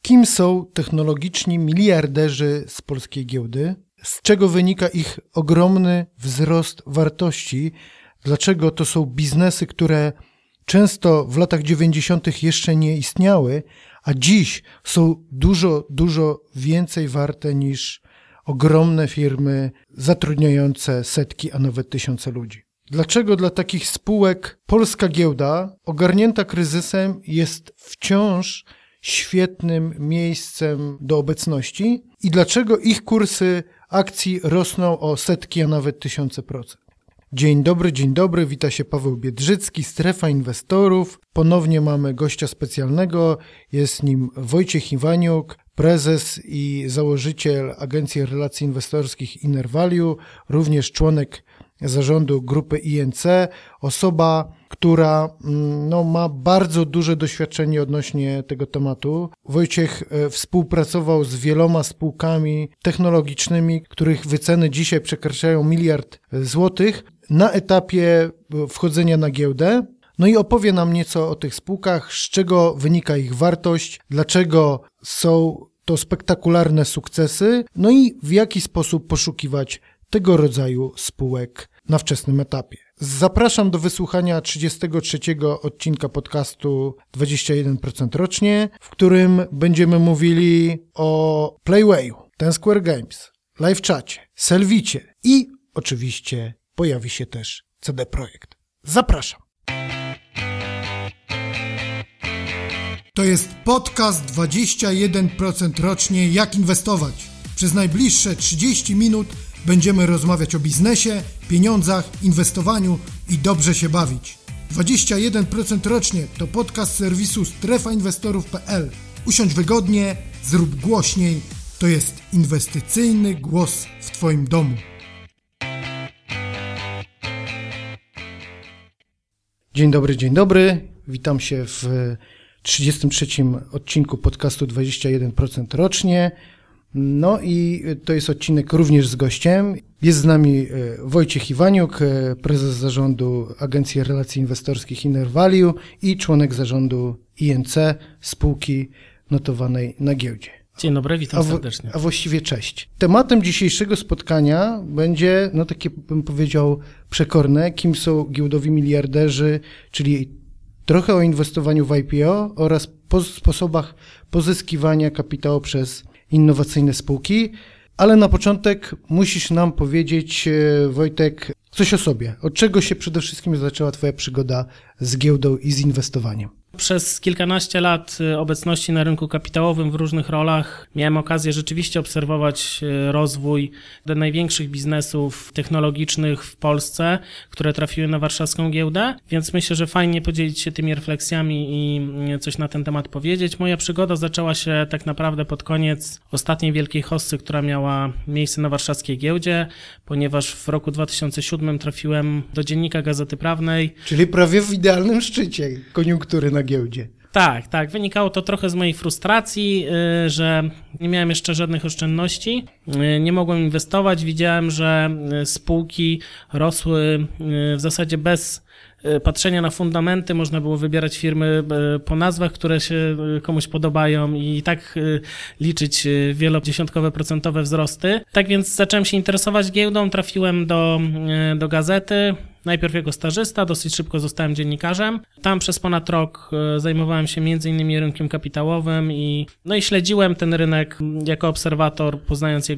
Kim są technologiczni miliarderzy z polskiej giełdy? Z czego wynika ich ogromny wzrost wartości? Dlaczego to są biznesy, które często w latach 90. jeszcze nie istniały, a dziś są dużo więcej warte niż ogromne firmy zatrudniające setki, a nawet tysiące ludzi? Dlaczego dla takich spółek polska giełda, ogarnięta kryzysem, jest wciąż świetnym miejscem do obecności i dlaczego ich kursy akcji rosną o setki, a nawet tysiące procent? Dzień dobry, wita się Paweł Biedrzycki, Strefa Inwestorów. Ponownie mamy gościa specjalnego, jest nim Wojciech Iwaniuk, prezes i założyciel Agencji Relacji Inwestorskich Innervalue, również członek zarządu grupy INC, osoba, która ma bardzo duże doświadczenie odnośnie tego tematu. Wojciech współpracował z wieloma spółkami technologicznymi, których wyceny dzisiaj przekraczają 1 miliard złotych na etapie wchodzenia na giełdę. No i opowie nam nieco o tych spółkach, z czego wynika ich wartość, dlaczego są to spektakularne sukcesy, no i w jaki sposób poszukiwać tego rodzaju spółek na wczesnym etapie. Zapraszam do wysłuchania 33. odcinka podcastu 21% rocznie, w którym będziemy mówili o Playwayu, Ten Square Games, LiveChacie, Selvicie i oczywiście pojawi się też CD Projekt. Zapraszam. To jest podcast 21% rocznie Jak inwestować. Przez najbliższe 30 minut będziemy rozmawiać o biznesie, pieniądzach, inwestowaniu i dobrze się bawić. 21% rocznie to podcast serwisu strefainwestorów.pl. Usiądź wygodnie, zrób głośniej. To jest inwestycyjny głos w Twoim domu. Dzień dobry. Witam się w 33. odcinku podcastu 21% rocznie. No i to jest odcinek również z gościem. Jest z nami Wojciech Iwaniuk, prezes zarządu Agencji Relacji Inwestorskich Innervalue i członek zarządu INC, spółki notowanej na giełdzie. Dzień dobry, witam serdecznie. A właściwie cześć. Tematem dzisiejszego spotkania będzie, takie bym powiedział przekorne, kim są giełdowi miliarderzy, czyli trochę o inwestowaniu w IPO oraz sposobach pozyskiwania kapitału przez innowacyjne spółki, ale na początek musisz nam powiedzieć, Wojtek, coś o sobie. Od czego się przede wszystkim zaczęła Twoja przygoda z giełdą i z inwestowaniem? Przez kilkanaście lat obecności na rynku kapitałowym w różnych rolach miałem okazję rzeczywiście obserwować rozwój największych biznesów technologicznych w Polsce, które trafiły na warszawską giełdę, więc myślę, że fajnie podzielić się tymi refleksjami i coś na ten temat powiedzieć. Moja przygoda zaczęła się tak naprawdę pod koniec ostatniej wielkiej hossy, która miała miejsce na warszawskiej giełdzie, ponieważ w roku 2007 trafiłem do Dziennika Gazety Prawnej. Czyli prawie w idealnym szczycie koniunktury na giełdzie. Tak. Wynikało to trochę z mojej frustracji, że nie miałem jeszcze żadnych oszczędności, nie mogłem inwestować. Widziałem, że spółki rosły w zasadzie bez patrzenia na fundamenty. Można było wybierać firmy po nazwach, które się komuś podobają i tak liczyć wielodziesiątkowe procentowe wzrosty. Tak więc zacząłem się interesować giełdą, trafiłem do gazety. Najpierw jako stażysta, dosyć szybko zostałem dziennikarzem. Tam przez ponad rok zajmowałem się m.in. rynkiem kapitałowym i śledziłem ten rynek jako obserwator, poznając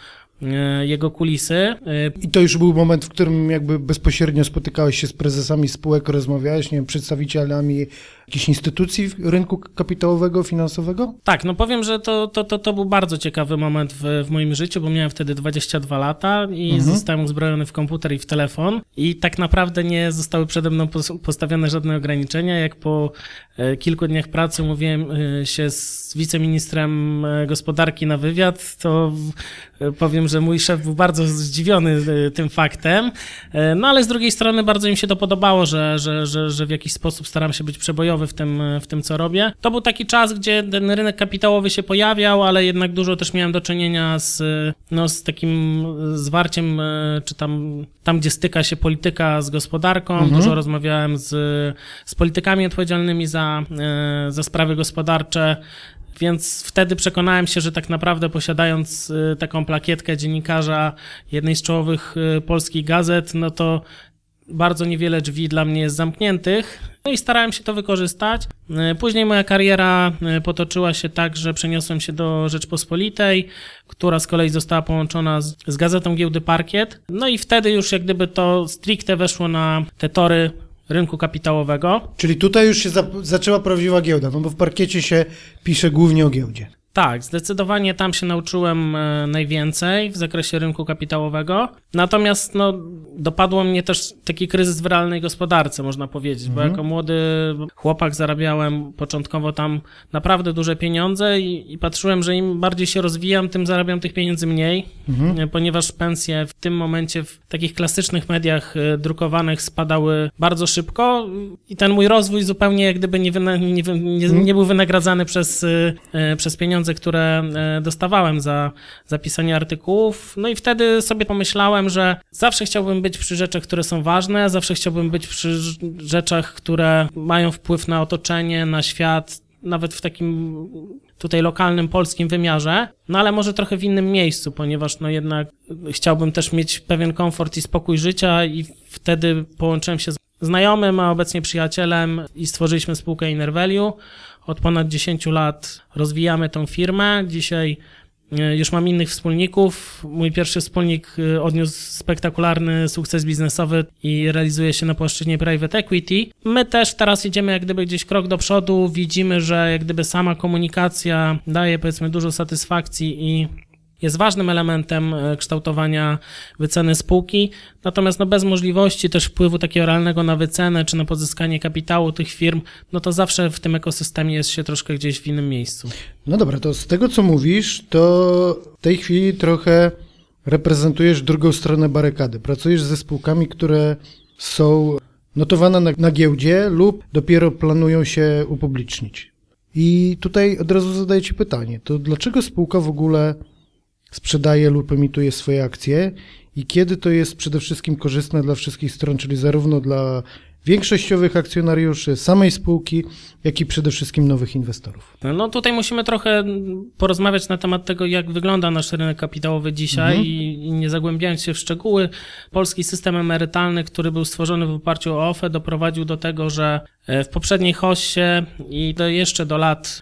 jego kulisy. I to już był moment, w którym jakby bezpośrednio spotykałeś się z prezesami spółek, rozmawiałeś, przedstawicielami jakichś instytucji rynku kapitałowego, finansowego? Tak, powiem, że to był bardzo ciekawy moment w moim życiu, bo miałem wtedy 22 lata i zostałem uzbrojony w komputer i w telefon i tak naprawdę nie zostały przede mną postawione żadne ograniczenia. Jak po kilku dniach pracy umówiłem się z wiceministrem gospodarki na wywiad, to powiem, że mój szef był bardzo zdziwiony tym faktem, ale z drugiej strony bardzo im się to podobało, że w jakiś sposób staram się być przebojowy w tym, co robię. To był taki czas, gdzie ten rynek kapitałowy się pojawiał, ale jednak dużo też miałem do czynienia z takim zwarciem, czy tam, gdzie styka się polityka z gospodarką. Dużo rozmawiałem z politykami odpowiedzialnymi za sprawy gospodarcze. Więc wtedy przekonałem się, że tak naprawdę posiadając taką plakietkę dziennikarza jednej z czołowych polskich gazet, no to bardzo niewiele drzwi dla mnie jest zamkniętych, no i starałem się to wykorzystać. Później moja kariera potoczyła się tak, że przeniosłem się do Rzeczpospolitej, która z kolei została połączona z gazetą Giełdy Parkiet. No i wtedy już jak gdyby to stricte weszło na te tory rynku kapitałowego. Czyli tutaj już się zaczęła prawdziwa giełda, no bo w Parkiecie się pisze głównie o giełdzie. Tak, zdecydowanie tam się nauczyłem najwięcej w zakresie rynku kapitałowego. Natomiast dopadło mnie też taki kryzys w realnej gospodarce, można powiedzieć, bo jako młody chłopak zarabiałem początkowo tam naprawdę duże pieniądze i patrzyłem, że im bardziej się rozwijam, tym zarabiam tych pieniędzy mniej, ponieważ pensje w tym momencie w takich klasycznych mediach drukowanych spadały bardzo szybko i ten mój rozwój zupełnie jak gdyby nie był wynagradzany przez pieniądze, które dostawałem za pisanie artykułów. No i wtedy sobie pomyślałem, że zawsze chciałbym być przy rzeczach, które są ważne, zawsze chciałbym być przy rzeczach, które mają wpływ na otoczenie, na świat, nawet w takim tutaj lokalnym, polskim wymiarze, no ale może trochę w innym miejscu, ponieważ jednak chciałbym też mieć pewien komfort i spokój życia i wtedy połączyłem się z znajomym, a obecnie przyjacielem i stworzyliśmy spółkę Inner-Value. Od ponad 10 lat rozwijamy tą firmę. Dzisiaj już mam innych wspólników. Mój pierwszy wspólnik odniósł spektakularny sukces biznesowy i realizuje się na płaszczyźnie private equity. My też teraz idziemy jak gdyby gdzieś krok do przodu. Widzimy, że jak gdyby sama komunikacja daje powiedzmy dużo satysfakcji i jest ważnym elementem kształtowania wyceny spółki, natomiast bez możliwości też wpływu takiego realnego na wycenę czy na pozyskanie kapitału tych firm, to zawsze w tym ekosystemie jest się troszkę gdzieś w innym miejscu. No dobra, to z tego co mówisz, to w tej chwili trochę reprezentujesz drugą stronę barykady. Pracujesz ze spółkami, które są notowane na giełdzie lub dopiero planują się upublicznić. I tutaj od razu zadaję Ci pytanie, to dlaczego spółka w ogóle sprzedaje lub emituje swoje akcje i kiedy to jest przede wszystkim korzystne dla wszystkich stron, czyli zarówno dla większościowych akcjonariuszy, samej spółki, jak i przede wszystkim nowych inwestorów. Tutaj musimy trochę porozmawiać na temat tego, jak wygląda nasz rynek kapitałowy dzisiaj i nie zagłębiając się w szczegóły, polski system emerytalny, który był stworzony w oparciu o OFE, doprowadził do tego, że w poprzedniej hoście i jeszcze do lat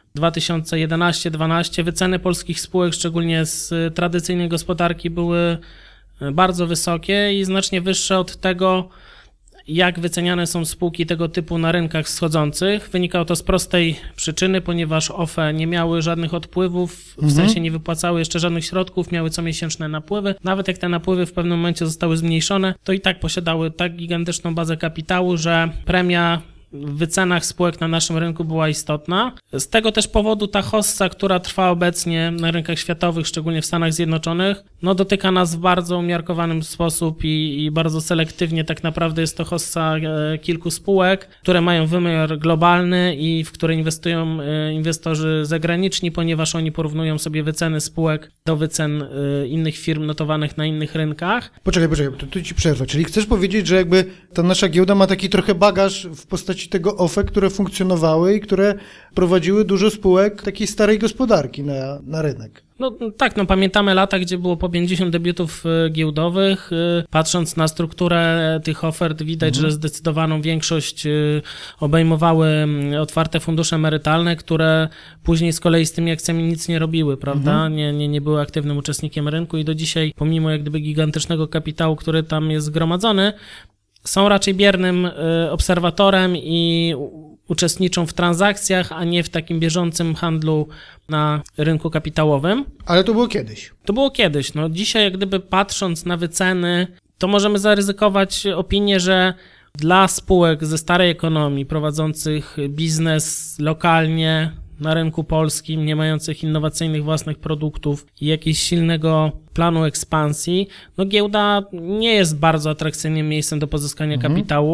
2011-2012 wyceny polskich spółek, szczególnie z tradycyjnej gospodarki, były bardzo wysokie i znacznie wyższe od tego, jak wyceniane są spółki tego typu na rynkach wschodzących. Wynikało to z prostej przyczyny, ponieważ OFE nie miały żadnych odpływów, w sensie nie wypłacały jeszcze żadnych środków, miały comiesięczne napływy. Nawet jak te napływy w pewnym momencie zostały zmniejszone, to i tak posiadały tak gigantyczną bazę kapitału, że premia w wycenach spółek na naszym rynku była istotna. Z tego też powodu ta hossa, która trwa obecnie na rynkach światowych, szczególnie w Stanach Zjednoczonych, dotyka nas w bardzo umiarkowany sposób i bardzo selektywnie. Tak naprawdę jest to hossa kilku spółek, które mają wymiar globalny i w które inwestują inwestorzy zagraniczni, ponieważ oni porównują sobie wyceny spółek do wycen innych firm notowanych na innych rynkach. Poczekaj, tu Ci przerwę. Czyli chcesz powiedzieć, że jakby ta nasza giełda ma taki trochę bagaż w postaci tego OFE, które funkcjonowały i które prowadziły dużo spółek takiej starej gospodarki na rynek. Tak, pamiętamy lata, gdzie było po 50 debiutów giełdowych. Patrząc na strukturę tych ofert, widać, że zdecydowaną większość obejmowały otwarte fundusze emerytalne, które później z kolei z tymi akcjami nic nie robiły, prawda? Nie były aktywnym uczestnikiem rynku i do dzisiaj, pomimo jak gdyby gigantycznego kapitału, który tam jest zgromadzony, są raczej biernym obserwatorem i uczestniczą w transakcjach, a nie w takim bieżącym handlu na rynku kapitałowym. Ale to było kiedyś. To było kiedyś. Dzisiaj jak gdyby patrząc na wyceny, to możemy zaryzykować opinię, że dla spółek ze starej ekonomii prowadzących biznes lokalnie na rynku polskim, nie mających innowacyjnych własnych produktów i jakiegoś silnego planu ekspansji, giełda nie jest bardzo atrakcyjnym miejscem do pozyskania kapitału.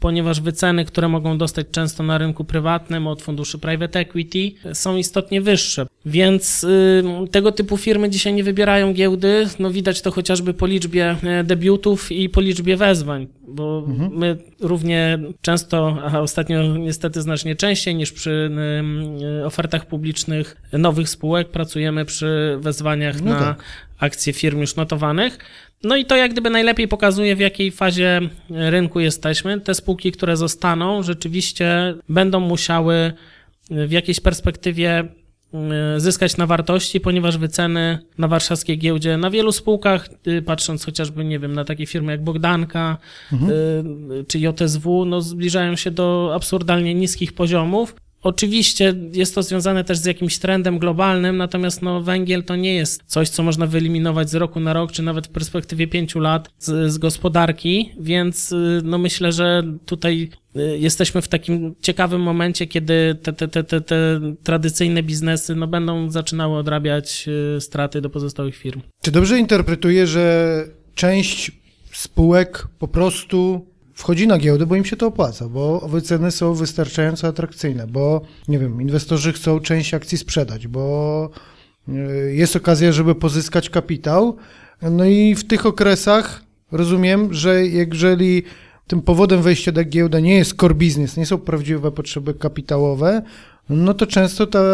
ponieważ wyceny, które mogą dostać często na rynku prywatnym od funduszy private equity, są istotnie wyższe. Więc tego typu firmy dzisiaj nie wybierają giełdy. No widać to chociażby po liczbie debiutów i po liczbie wezwań, bo my równie często, a ostatnio niestety znacznie częściej niż przy ofertach publicznych nowych spółek pracujemy przy wezwaniach na akcje firm już notowanych. No i to jak gdyby najlepiej pokazuje, w jakiej fazie rynku jesteśmy. Te spółki, które zostaną, rzeczywiście będą musiały w jakiejś perspektywie zyskać na wartości, ponieważ wyceny na warszawskiej giełdzie, na wielu spółkach, patrząc chociażby, nie wiem, na takie firmy jak Bogdanka czy JSW, no zbliżają się do absurdalnie niskich poziomów. Oczywiście jest to związane też z jakimś trendem globalnym, natomiast no, węgiel to nie jest coś, co można wyeliminować z roku na rok, czy nawet w perspektywie 5 lat z gospodarki, więc no, myślę, że tutaj jesteśmy w takim ciekawym momencie, kiedy te tradycyjne biznesy no, będą zaczynały odrabiać straty do pozostałych firm. Czy dobrze interpretuję, że część spółek po prostu wchodzi na giełdę, bo im się to opłaca, bo wyceny są wystarczająco atrakcyjne, bo, nie wiem, inwestorzy chcą część akcji sprzedać, bo jest okazja, żeby pozyskać kapitał. No i w tych okresach rozumiem, że jeżeli tym powodem wejścia na giełdę nie jest core business, nie są prawdziwe potrzeby kapitałowe, no to często te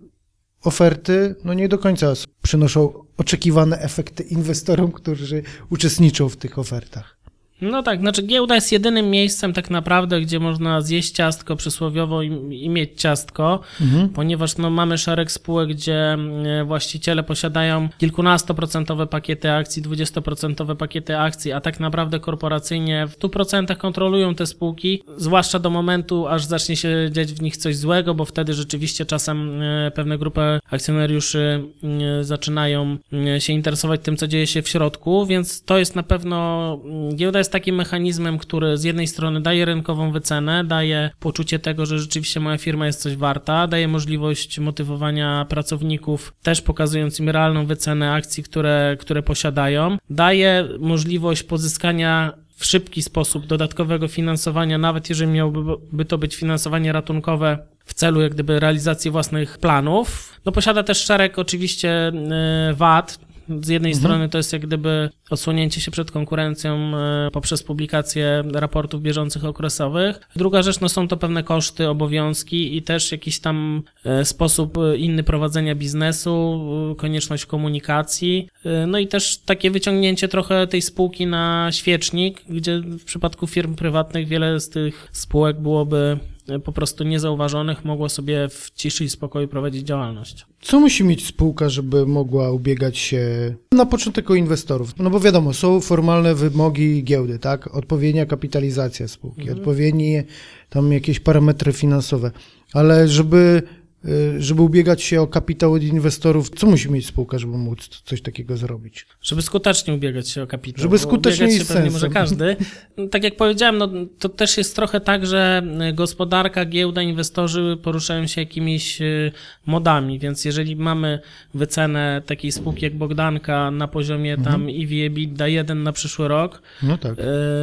oferty no nie do końca przynoszą oczekiwane efekty inwestorom, którzy uczestniczą w tych ofertach. No tak, znaczy giełda jest jedynym miejscem tak naprawdę, gdzie można zjeść ciastko przysłowiowo i mieć ciastko, ponieważ no, mamy szereg spółek, gdzie właściciele posiadają kilkunastoprocentowe pakiety akcji, 20% pakiety akcji, a tak naprawdę korporacyjnie w 100% kontrolują te spółki, zwłaszcza do momentu, aż zacznie się dziać w nich coś złego, bo wtedy rzeczywiście czasem pewne grupy akcjonariuszy zaczynają się interesować tym, co dzieje się w środku, więc to jest na pewno, giełda jest takim mechanizmem, który z jednej strony daje rynkową wycenę, daje poczucie tego, że rzeczywiście moja firma jest coś warta, daje możliwość motywowania pracowników, też pokazując im realną wycenę akcji, które posiadają, daje możliwość pozyskania w szybki sposób dodatkowego finansowania, nawet jeżeli miałoby to być finansowanie ratunkowe w celu jak gdyby realizacji własnych planów. No posiada też szereg oczywiście wad. Z jednej strony to jest jak gdyby odsłonięcie się przed konkurencją poprzez publikację raportów bieżących okresowych. Druga rzecz, no są to pewne koszty, obowiązki i też jakiś tam sposób inny prowadzenia biznesu, konieczność komunikacji, no i też takie wyciągnięcie trochę tej spółki na świecznik, gdzie w przypadku firm prywatnych wiele z tych spółek byłoby po prostu niezauważonych, mogło sobie w ciszy i spokoju prowadzić działalność. Co musi mieć spółka, żeby mogła ubiegać się na początek o inwestorów? No bo wiadomo, są formalne wymogi giełdy, tak? Odpowiednia kapitalizacja spółki, odpowiednie tam jakieś parametry finansowe, ale żeby ubiegać się o kapitał od inwestorów, co musi mieć spółka, żeby móc coś takiego zrobić? Żeby skutecznie ubiegać się o kapitał. Żeby skutecznie ubiegać jest się pewnie sensem. może każdy. Tak jak powiedziałem, no, to też jest trochę tak, że gospodarka, giełda, inwestorzy poruszają się jakimiś modami, więc jeżeli mamy wycenę takiej spółki jak Bogdanka na poziomie tam EV/EBITDA 1 na przyszły rok, No tak.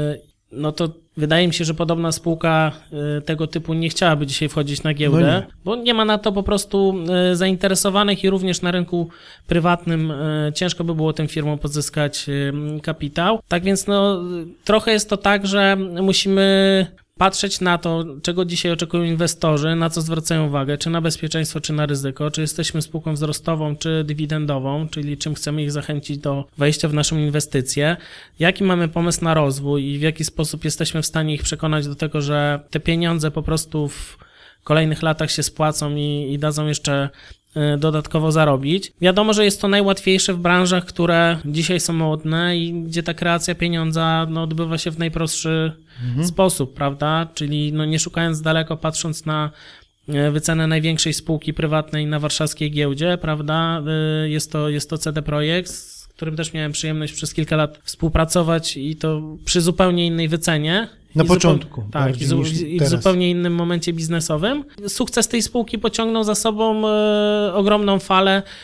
no to wydaje mi się, że podobna spółka tego typu nie chciałaby dzisiaj wchodzić na giełdę, bo nie ma na to po prostu zainteresowanych i również na rynku prywatnym ciężko by było tym firmom pozyskać kapitał. Tak więc no, trochę jest to tak, że musimy patrzeć na to, czego dzisiaj oczekują inwestorzy, na co zwracają uwagę, czy na bezpieczeństwo, czy na ryzyko, czy jesteśmy spółką wzrostową, czy dywidendową, czyli czym chcemy ich zachęcić do wejścia w naszą inwestycję, jaki mamy pomysł na rozwój i w jaki sposób jesteśmy w stanie ich przekonać do tego, że te pieniądze po prostu w kolejnych latach się spłacą i dadzą jeszcze dodatkowo zarobić. Wiadomo, że jest to najłatwiejsze w branżach, które dzisiaj są modne i gdzie ta kreacja pieniądza no, odbywa się w najprostszy sposób, prawda? Czyli no, nie szukając daleko, patrząc na wycenę największej spółki prywatnej na warszawskiej giełdzie, prawda? Jest to CD Projekt, z którym też miałem przyjemność przez kilka lat współpracować i to przy zupełnie innej wycenie. Na początku. Tak, i w zupełnie innym momencie biznesowym. Sukces tej spółki pociągnął za sobą ogromną falę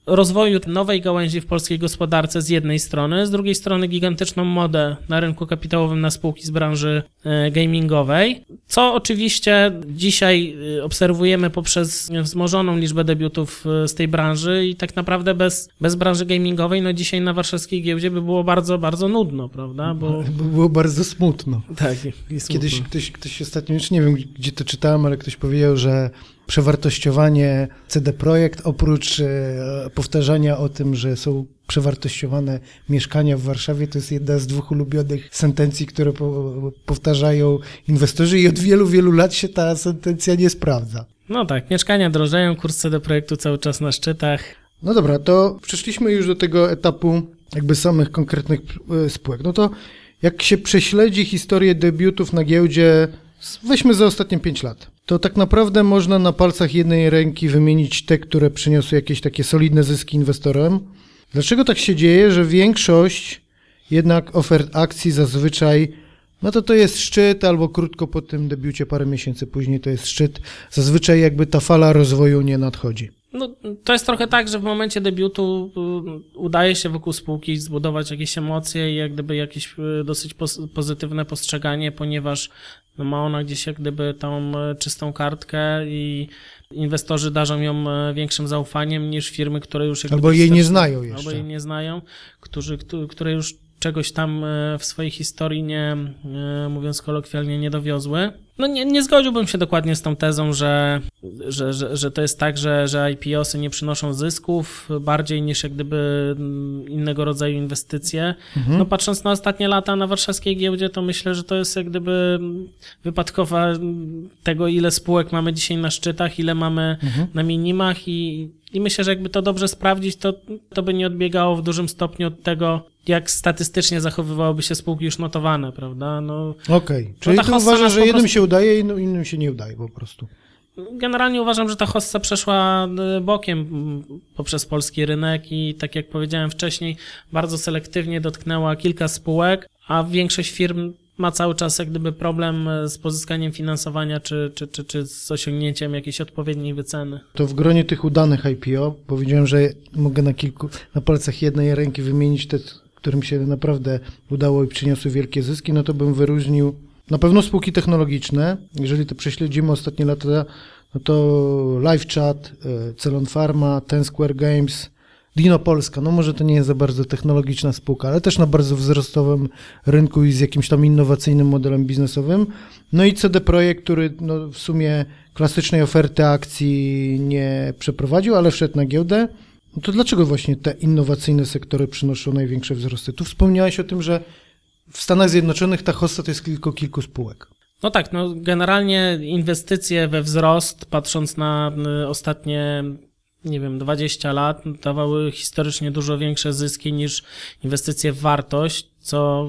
rozwoju nowej gałęzi w polskiej gospodarce z jednej strony, z drugiej strony gigantyczną modę na rynku kapitałowym na spółki z branży gamingowej, co oczywiście dzisiaj obserwujemy poprzez wzmożoną liczbę debiutów z tej branży i tak naprawdę bez branży gamingowej, no dzisiaj na warszawskiej giełdzie by było bardzo, bardzo nudno, prawda? Bo było bardzo smutno. Tak, jest Kiedyś smutno. ktoś ostatnio, już nie wiem gdzie to czytałem, ale ktoś powiedział, że przewartościowanie CD Projekt oprócz powtarzania o tym, że są przewartościowane mieszkania w Warszawie, to jest jedna z 2 ulubionych sentencji, które powtarzają inwestorzy i od wielu, wielu lat się ta sentencja nie sprawdza. No tak, mieszkania drożeją, kurs CD Projektu cały czas na szczytach. No dobra, to przeszliśmy już do tego etapu jakby samych konkretnych spółek. No to jak się prześledzi historię debiutów na giełdzie, weźmy za ostatnie 5 lat, to tak naprawdę można na palcach jednej ręki wymienić te, które przyniosły jakieś takie solidne zyski inwestorom. Dlaczego tak się dzieje, że większość jednak ofert akcji zazwyczaj, no to jest szczyt albo krótko po tym debiucie, parę miesięcy później to jest szczyt, zazwyczaj jakby ta fala rozwoju nie nadchodzi. No, to jest trochę tak, że w momencie debiutu udaje się wokół spółki zbudować jakieś emocje i jak gdyby jakieś dosyć pozytywne postrzeganie, ponieważ no ma ona gdzieś jak gdyby tą czystą kartkę i inwestorzy darzą ją większym zaufaniem niż firmy, które już... Albo jej nie znają jeszcze. Albo jej nie znają, które już czegoś tam w swojej historii nie, mówiąc kolokwialnie, nie dowiozły. No nie zgodziłbym się dokładnie z tą tezą, że to jest tak, że IPO-sy nie przynoszą zysków bardziej niż jak gdyby innego rodzaju inwestycje. No patrząc na ostatnie lata na warszawskiej giełdzie, to myślę, że to jest jak gdyby wypadkowa tego, ile spółek mamy dzisiaj na szczytach, ile mamy na minimach i myślę, że jakby to dobrze sprawdzić, to by nie odbiegało w dużym stopniu od tego, jak statystycznie zachowywałyby się spółki już notowane, prawda? No, Okej, czyli ta ty hossa uważasz, nas że po jednym prostu... się udaje, innym się nie udaje po prostu. Generalnie uważam, że ta hossa przeszła bokiem poprzez polski rynek i tak jak powiedziałem wcześniej, bardzo selektywnie dotknęła kilka spółek, a większość firm ma cały czas jak gdyby problem z pozyskaniem finansowania czy z osiągnięciem jakiejś odpowiedniej wyceny. To w gronie tych udanych IPO powiedziałem, że mogę na palcach jednej ręki wymienić te, którym się naprawdę udało i przyniosły wielkie zyski, no to bym wyróżnił na pewno spółki technologiczne. Jeżeli to prześledzimy ostatnie lata, no to LiveChat, Celon Pharma, Ten Square Games, Dino Polska, no może to nie jest za bardzo technologiczna spółka, ale też na bardzo wzrostowym rynku i z jakimś tam innowacyjnym modelem biznesowym. No i CD Projekt, który no w sumie klasycznej oferty akcji nie przeprowadził, ale wszedł na giełdę. No to dlaczego właśnie te innowacyjne sektory przynoszą największe wzrosty? Tu wspomniałeś o tym, że w Stanach Zjednoczonych ta hossa to jest tylko kilku spółek. No tak, no generalnie inwestycje we wzrost, patrząc na ostatnie, nie wiem, 20 lat, dawały historycznie dużo większe zyski niż inwestycje w wartość, co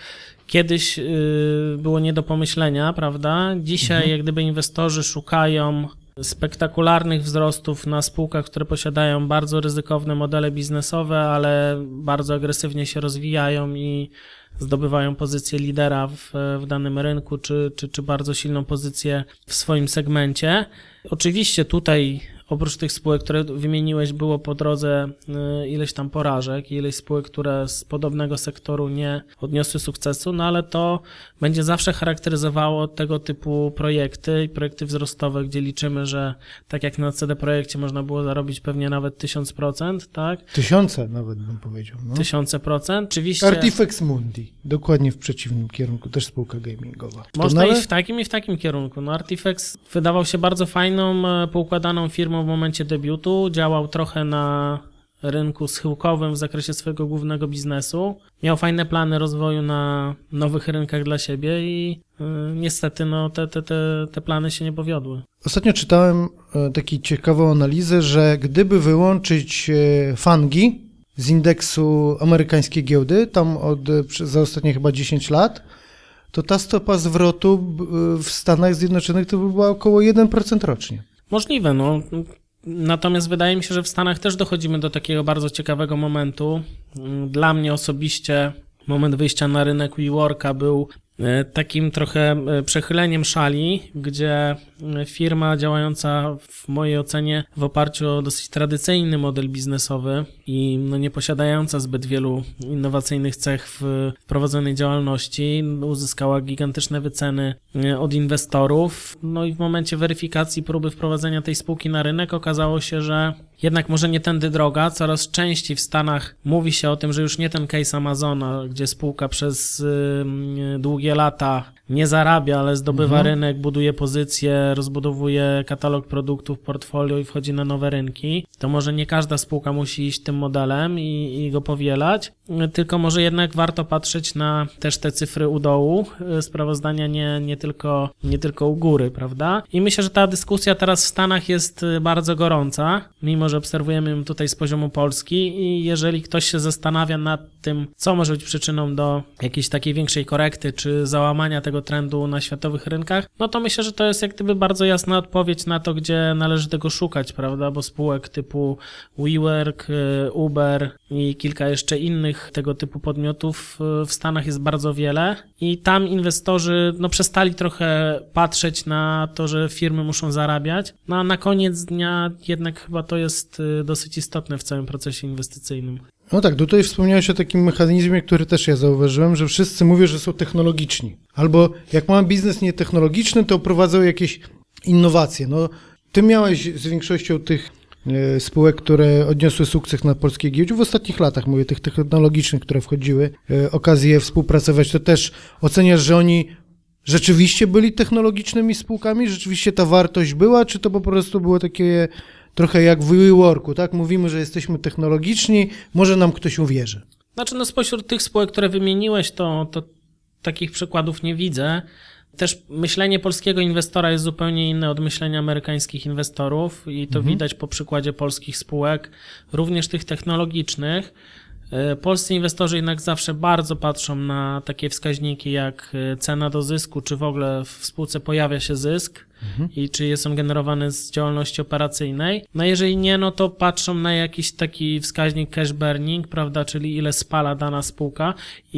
kiedyś było nie do pomyślenia, prawda? Dzisiaj jak gdyby inwestorzy szukają spektakularnych wzrostów na spółkach, które posiadają bardzo ryzykowne modele biznesowe, ale bardzo agresywnie się rozwijają i zdobywają pozycję lidera w danym rynku, czy bardzo silną pozycję w swoim segmencie. Oczywiście tutaj oprócz tych spółek, które wymieniłeś, było po drodze ileś tam porażek, ileś spółek, które z podobnego sektoru nie odniosły sukcesu, no ale to będzie zawsze charakteryzowało tego typu projekty i projekty wzrostowe, gdzie liczymy, że tak jak na CD Projekcie można było zarobić pewnie nawet 1000%, tak? 1000 nawet bym powiedział. No. 1000%. Oczywiście Artifex Mundi, dokładnie w przeciwnym kierunku, też spółka gamingowa. można iść w takim i w takim kierunku. No Artifex wydawał się bardzo fajną, poukładaną firmą w momencie debiutu, działał trochę na rynku schyłkowym w zakresie swojego głównego biznesu, miał fajne plany rozwoju na nowych rynkach dla siebie i niestety no, te plany się nie powiodły. Ostatnio czytałem taką ciekawą analizę, że gdyby wyłączyć FANGi z indeksu amerykańskiej giełdy, tam za ostatnie chyba 10 lat, to ta stopa zwrotu w Stanach Zjednoczonych to by była około 1% rocznie. Możliwe, no. Natomiast wydaje mi się, że w Stanach też dochodzimy do takiego bardzo ciekawego momentu. Dla mnie osobiście moment wyjścia na rynek WeWorka był takim trochę przechyleniem szali, gdzie firma działająca w mojej ocenie w oparciu o dosyć tradycyjny model biznesowy i nie posiadająca zbyt wielu innowacyjnych cech w prowadzonej działalności uzyskała gigantyczne wyceny od inwestorów. No i w momencie weryfikacji próby wprowadzenia tej spółki na rynek okazało się, że jednak może nie tędy droga. Coraz częściej w Stanach mówi się o tym, że już nie ten case Amazona, gdzie spółka przez długie lata nie zarabia, ale zdobywa rynek, buduje pozycję, rozbudowuje katalog produktów, portfolio i wchodzi na nowe rynki. To może nie każda spółka musi iść tym modelem i go powielać, tylko może jednak warto patrzeć na też te cyfry u dołu, sprawozdania nie tylko u góry, prawda? I myślę, że ta dyskusja teraz w Stanach jest bardzo gorąca, mimo że obserwujemy ją tutaj z poziomu Polski i jeżeli ktoś się zastanawia nad tym, co może być przyczyną do jakiejś takiej większej korekty czy załamania tego trendu na światowych rynkach, no to myślę, że to jest jak gdyby bardzo jasna odpowiedź na to, gdzie należy tego szukać, prawda? Bo spółek typu WeWork, Uber i kilka jeszcze innych tego typu podmiotów w Stanach jest bardzo wiele i tam inwestorzy przestali trochę patrzeć na to, że firmy muszą zarabiać, no a na koniec dnia jednak chyba to jest dosyć istotne w całym procesie inwestycyjnym. No tak, tutaj wspomniałeś o takim mechanizmie, który też ja zauważyłem, że wszyscy mówią, że są technologiczni. Albo jak mamy biznes nietechnologiczny, to prowadzą jakieś innowacje. No, ty miałeś z większością tych spółek, które odniosły sukces na polskiej giełdzie w ostatnich latach, mówię, tych technologicznych, które wchodziły, okazję współpracować, to też oceniasz, że oni rzeczywiście byli technologicznymi spółkami? Rzeczywiście ta wartość była, czy to po prostu było takie trochę jak w WeWorku, tak? Mówimy, że jesteśmy technologiczni, może nam ktoś uwierzy. Znaczy, spośród tych spółek, które wymieniłeś, to takich przykładów nie widzę. Też myślenie polskiego inwestora jest zupełnie inne od myślenia amerykańskich inwestorów i to widać po przykładzie polskich spółek, również tych technologicznych. Polscy inwestorzy jednak zawsze bardzo patrzą na takie wskaźniki jak cena do zysku, czy w ogóle w spółce pojawia się zysk i czy jest on generowany z działalności operacyjnej. No jeżeli nie, no to patrzą na jakiś taki wskaźnik cash burning, prawda, czyli ile spala dana spółka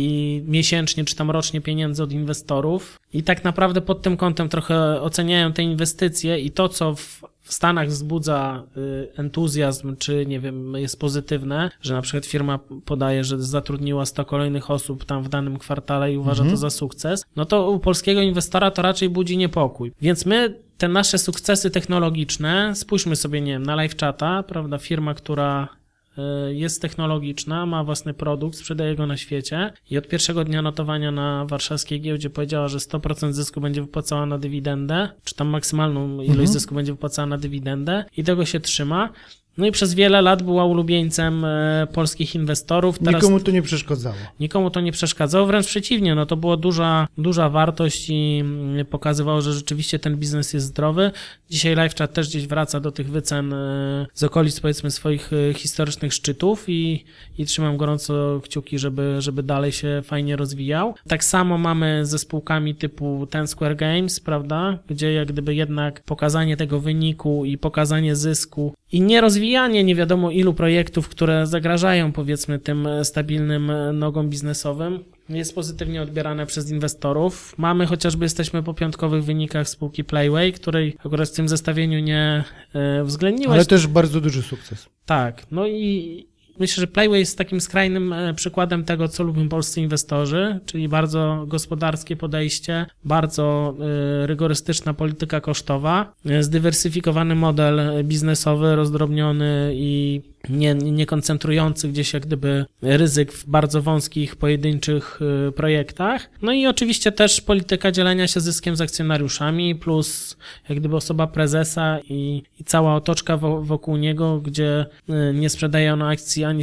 i miesięcznie czy tam rocznie pieniędzy od inwestorów i tak naprawdę pod tym kątem trochę oceniają te inwestycje i to, co w Stanach wzbudza entuzjazm, czy nie wiem, jest pozytywne, że na przykład firma podaje, że zatrudniła 100 kolejnych osób tam w danym kwartale i uważa to za sukces, no to u polskiego inwestora to raczej budzi niepokój. Więc my te nasze sukcesy technologiczne, spójrzmy sobie, nie wiem, na LiveChata, prawda, firma, która jest technologiczna, ma własny produkt, sprzedaje go na świecie i od pierwszego dnia notowania na warszawskiej giełdzie powiedziała, że 100% zysku będzie wypłacała na dywidendę, czy tam maksymalną ilość zysku będzie wypłacała na dywidendę i tego się trzyma. No i przez wiele lat była ulubieńcem polskich inwestorów. Teraz nikomu to nie przeszkadzało. Nikomu to nie przeszkadzało, wręcz przeciwnie, no to była duża wartość i pokazywało, że rzeczywiście ten biznes jest zdrowy. Dzisiaj LiveChat też gdzieś wraca do tych wycen z okolic, powiedzmy, swoich historycznych szczytów i trzymam gorąco kciuki, żeby dalej się fajnie rozwijał. Tak samo mamy ze spółkami typu Ten Square Games, prawda, gdzie jak gdyby jednak pokazanie tego wyniku i pokazanie zysku i nie rozwijanie nie wiadomo ilu projektów, które zagrażają, powiedzmy, tym stabilnym nogom biznesowym, jest pozytywnie odbierane przez inwestorów. Mamy chociażby, jesteśmy po piątkowych wynikach spółki Playway, której akurat w tym zestawieniu nie uwzględniłeś. Ale też bardzo duży sukces. Tak, no i myślę, że Playway jest takim skrajnym przykładem tego, co lubią polscy inwestorzy, czyli bardzo gospodarskie podejście, bardzo rygorystyczna polityka kosztowa, zdywersyfikowany model biznesowy, rozdrobniony i nie koncentrujący gdzieś jak gdyby ryzyk w bardzo wąskich, pojedynczych projektach. No i oczywiście też polityka dzielenia się zyskiem z akcjonariuszami, plus jak gdyby osoba prezesa i cała otoczka wokół niego, gdzie nie sprzedaje on akcji ani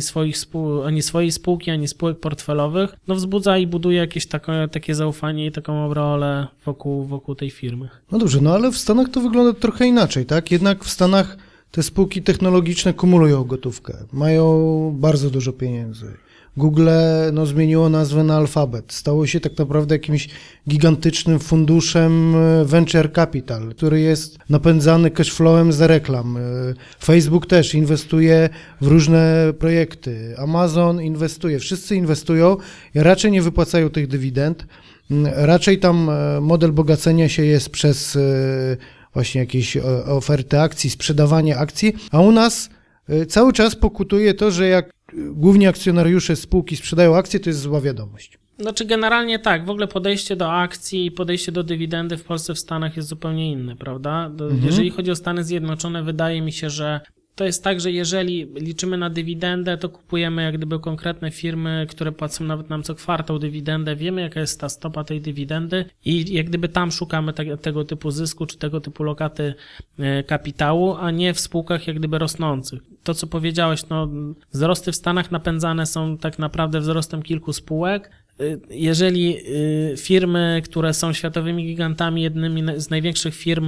swojej spółki, ani spółek portfelowych, no wzbudza i buduje jakieś takie zaufanie i taką aureolę wokół tej firmy. No dobrze, no ale w Stanach to wygląda trochę inaczej, tak? Jednak w Stanach te spółki technologiczne kumulują gotówkę, mają bardzo dużo pieniędzy. Google zmieniło nazwę na Alphabet, stało się tak naprawdę jakimś gigantycznym funduszem venture capital, który jest napędzany cashflowem z reklam. Facebook też inwestuje w różne projekty, Amazon inwestuje, wszyscy inwestują i raczej nie wypłacają tych dywidend. Raczej tam model bogacenia się jest przez właśnie jakieś oferty akcji, sprzedawanie akcji, a u nas cały czas pokutuje to, że jak główni akcjonariusze spółki sprzedają akcje, to jest zła wiadomość. Znaczy generalnie tak, w ogóle podejście do akcji i podejście do dywidendy w Polsce, w Stanach jest zupełnie inne, prawda? Jeżeli chodzi o Stany Zjednoczone, wydaje mi się, że to jest tak, że jeżeli liczymy na dywidendę, to kupujemy jak gdyby konkretne firmy, które płacą nawet nam co kwartał dywidendę, wiemy jaka jest ta stopa tej dywidendy i jak gdyby tam szukamy tego typu zysku czy tego typu lokaty kapitału, a nie w spółkach jak gdyby rosnących. To co powiedziałeś, no wzrosty w Stanach napędzane są tak naprawdę wzrostem kilku spółek. Jeżeli firmy, które są światowymi gigantami, jednymi z największych firm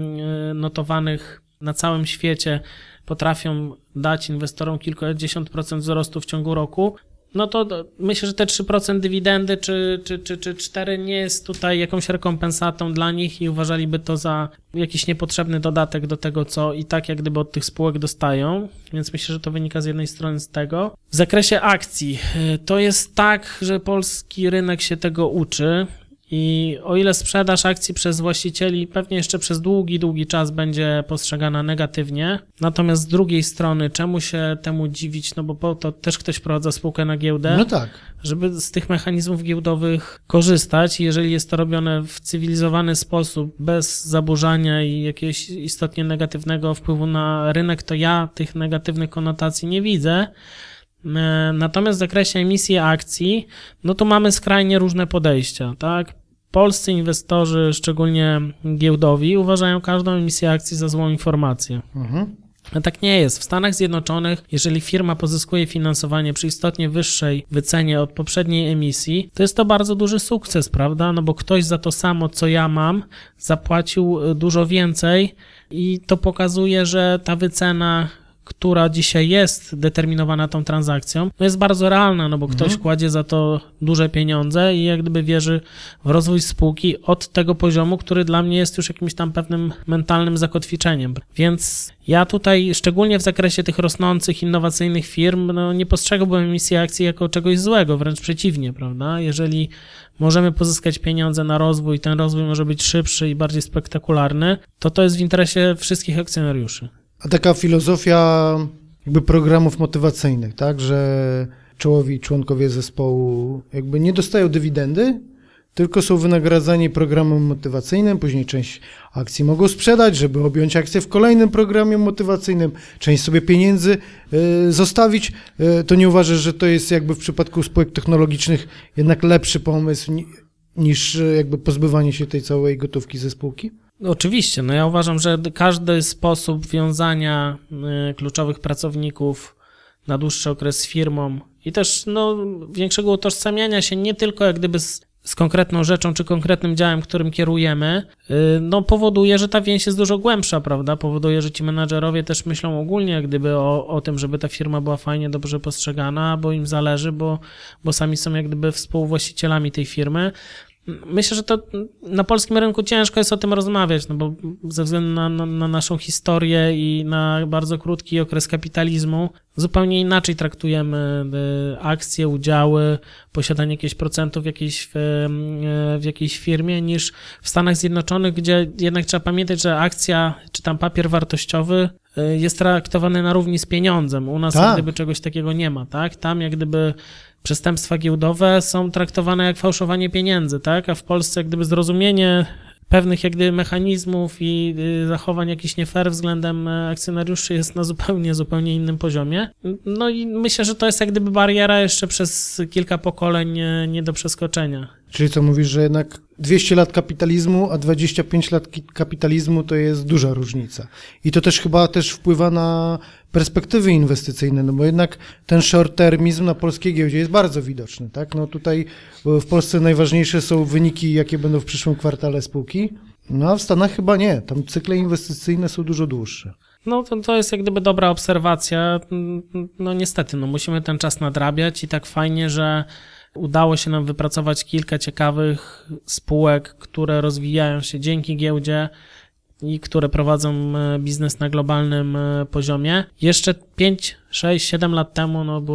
notowanych na całym świecie, potrafią dać inwestorom kilkadziesiąt procent wzrostu w ciągu roku, no to myślę, że te 3% dywidendy czy 4% nie jest tutaj jakąś rekompensatą dla nich i uważaliby to za jakiś niepotrzebny dodatek do tego, co i tak jak gdyby od tych spółek dostają, więc myślę, że to wynika z jednej strony z tego. W zakresie akcji to jest tak, że polski rynek się tego uczy. I o ile sprzedaż akcji przez właścicieli pewnie jeszcze przez długi czas będzie postrzegana negatywnie, natomiast z drugiej strony czemu się temu dziwić, no bo po to też ktoś wprowadza spółkę na giełdę, no tak, żeby z tych mechanizmów giełdowych korzystać i jeżeli jest to robione w cywilizowany sposób, bez zaburzania i jakiegoś istotnie negatywnego wpływu na rynek, to ja tych negatywnych konotacji nie widzę. Natomiast w zakresie emisji akcji, no to mamy skrajnie różne podejścia, tak? Polscy inwestorzy, szczególnie giełdowi, uważają każdą emisję akcji za złą informację. A tak nie jest. W Stanach Zjednoczonych, jeżeli firma pozyskuje finansowanie przy istotnie wyższej wycenie od poprzedniej emisji, to jest to bardzo duży sukces, prawda? No bo ktoś za to samo, co ja mam, zapłacił dużo więcej i to pokazuje, że ta wycena, która dzisiaj jest determinowana tą transakcją, no jest bardzo realna, no bo ktoś kładzie za to duże pieniądze i jak gdyby wierzy w rozwój spółki od tego poziomu, który dla mnie jest już jakimś tam pewnym mentalnym zakotwiczeniem. Więc ja tutaj, szczególnie w zakresie tych rosnących, innowacyjnych firm, no nie postrzegałbym emisji akcji jako czegoś złego, wręcz przeciwnie, prawda? Jeżeli możemy pozyskać pieniądze na rozwój, ten rozwój może być szybszy i bardziej spektakularny, to jest w interesie wszystkich akcjonariuszy. A taka filozofia jakby programów motywacyjnych, tak, że czołowi członkowie zespołu jakby nie dostają dywidendy, tylko są wynagradzani programem motywacyjnym, później część akcji mogą sprzedać, żeby objąć akcję w kolejnym programie motywacyjnym, część sobie pieniędzy zostawić. To nie uważasz, że to jest jakby w przypadku spółek technologicznych jednak lepszy pomysł niż jakby pozbywanie się tej całej gotówki ze spółki? Oczywiście, no ja uważam, że każdy sposób wiązania kluczowych pracowników na dłuższy okres z firmą i też większego utożsamiania się nie tylko jak gdyby z konkretną rzeczą czy konkretnym działem, którym kierujemy, powoduje, że ta więź jest dużo głębsza, prawda? Powoduje, że ci menadżerowie też myślą ogólnie jak gdyby o tym, żeby ta firma była fajnie, dobrze postrzegana, bo im zależy, bo sami są jak gdyby współwłaścicielami tej firmy. Myślę, że to na polskim rynku ciężko jest o tym rozmawiać, no bo ze względu na naszą historię i na bardzo krótki okres kapitalizmu zupełnie inaczej traktujemy akcje, udziały, posiadanie jakichś procentów w jakiejś firmie niż w Stanach Zjednoczonych, gdzie jednak trzeba pamiętać, że akcja czy tam papier wartościowy jest traktowany na równi z pieniądzem. U nas jak gdyby czegoś takiego nie ma, tak? Tam jak gdyby przestępstwa giełdowe są traktowane jak fałszowanie pieniędzy, tak? A w Polsce jak gdyby zrozumienie pewnych jak gdyby mechanizmów i zachowań jakichś nie fair względem akcjonariuszy jest na zupełnie innym poziomie. No i myślę, że to jest jak gdyby bariera jeszcze przez kilka pokoleń nie do przeskoczenia. Czyli co mówisz, że jednak 200 lat kapitalizmu, a 25 lat kapitalizmu to jest duża różnica. I to też chyba wpływa na perspektywy inwestycyjne, no bo jednak ten short-termizm na polskiej giełdzie jest bardzo widoczny, tak? No tutaj w Polsce najważniejsze są wyniki, jakie będą w przyszłym kwartale spółki, no a w Stanach chyba nie, tam cykle inwestycyjne są dużo dłuższe. No to jest jak gdyby dobra obserwacja, no niestety, no musimy ten czas nadrabiać i tak fajnie, że udało się nam wypracować kilka ciekawych spółek, które rozwijają się dzięki giełdzie i które prowadzą biznes na globalnym poziomie. Jeszcze 5, 6, 7 lat temu było to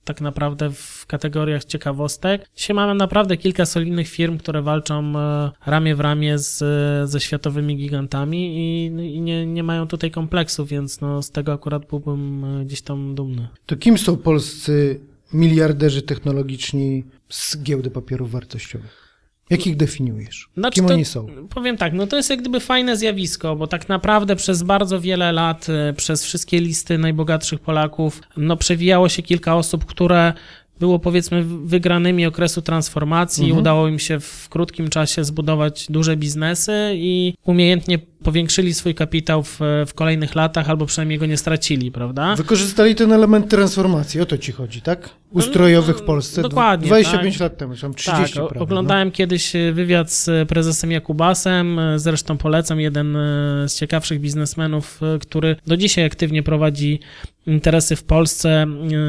tak naprawdę w kategoriach ciekawostek. Dzisiaj mamy naprawdę kilka solidnych firm, które walczą ramię w ramię ze światowymi gigantami i nie mają tutaj kompleksu, więc no, z tego akurat byłbym gdzieś tam dumny. To kim są polscy miliarderzy technologiczni z giełdy papierów wartościowych? Jak ich definiujesz? Znaczy Kim to, oni są? Powiem tak, no to jest jak gdyby fajne zjawisko, bo tak naprawdę przez bardzo wiele lat, przez wszystkie listy najbogatszych Polaków, no przewijało się kilka osób, które było powiedzmy wygranymi okresu transformacji, udało im się w krótkim czasie zbudować duże biznesy i umiejętnie powiększyli swój kapitał w kolejnych latach, albo przynajmniej go nie stracili, prawda? Wykorzystali ten element transformacji, o to ci chodzi, tak? Ustrojowych w Polsce. Dokładnie. 25 lat temu, czy tam 30 tak, prawie. oglądałem kiedyś wywiad z prezesem Jakubasem, zresztą polecam, jeden z ciekawszych biznesmenów, który do dzisiaj aktywnie prowadzi interesy w Polsce,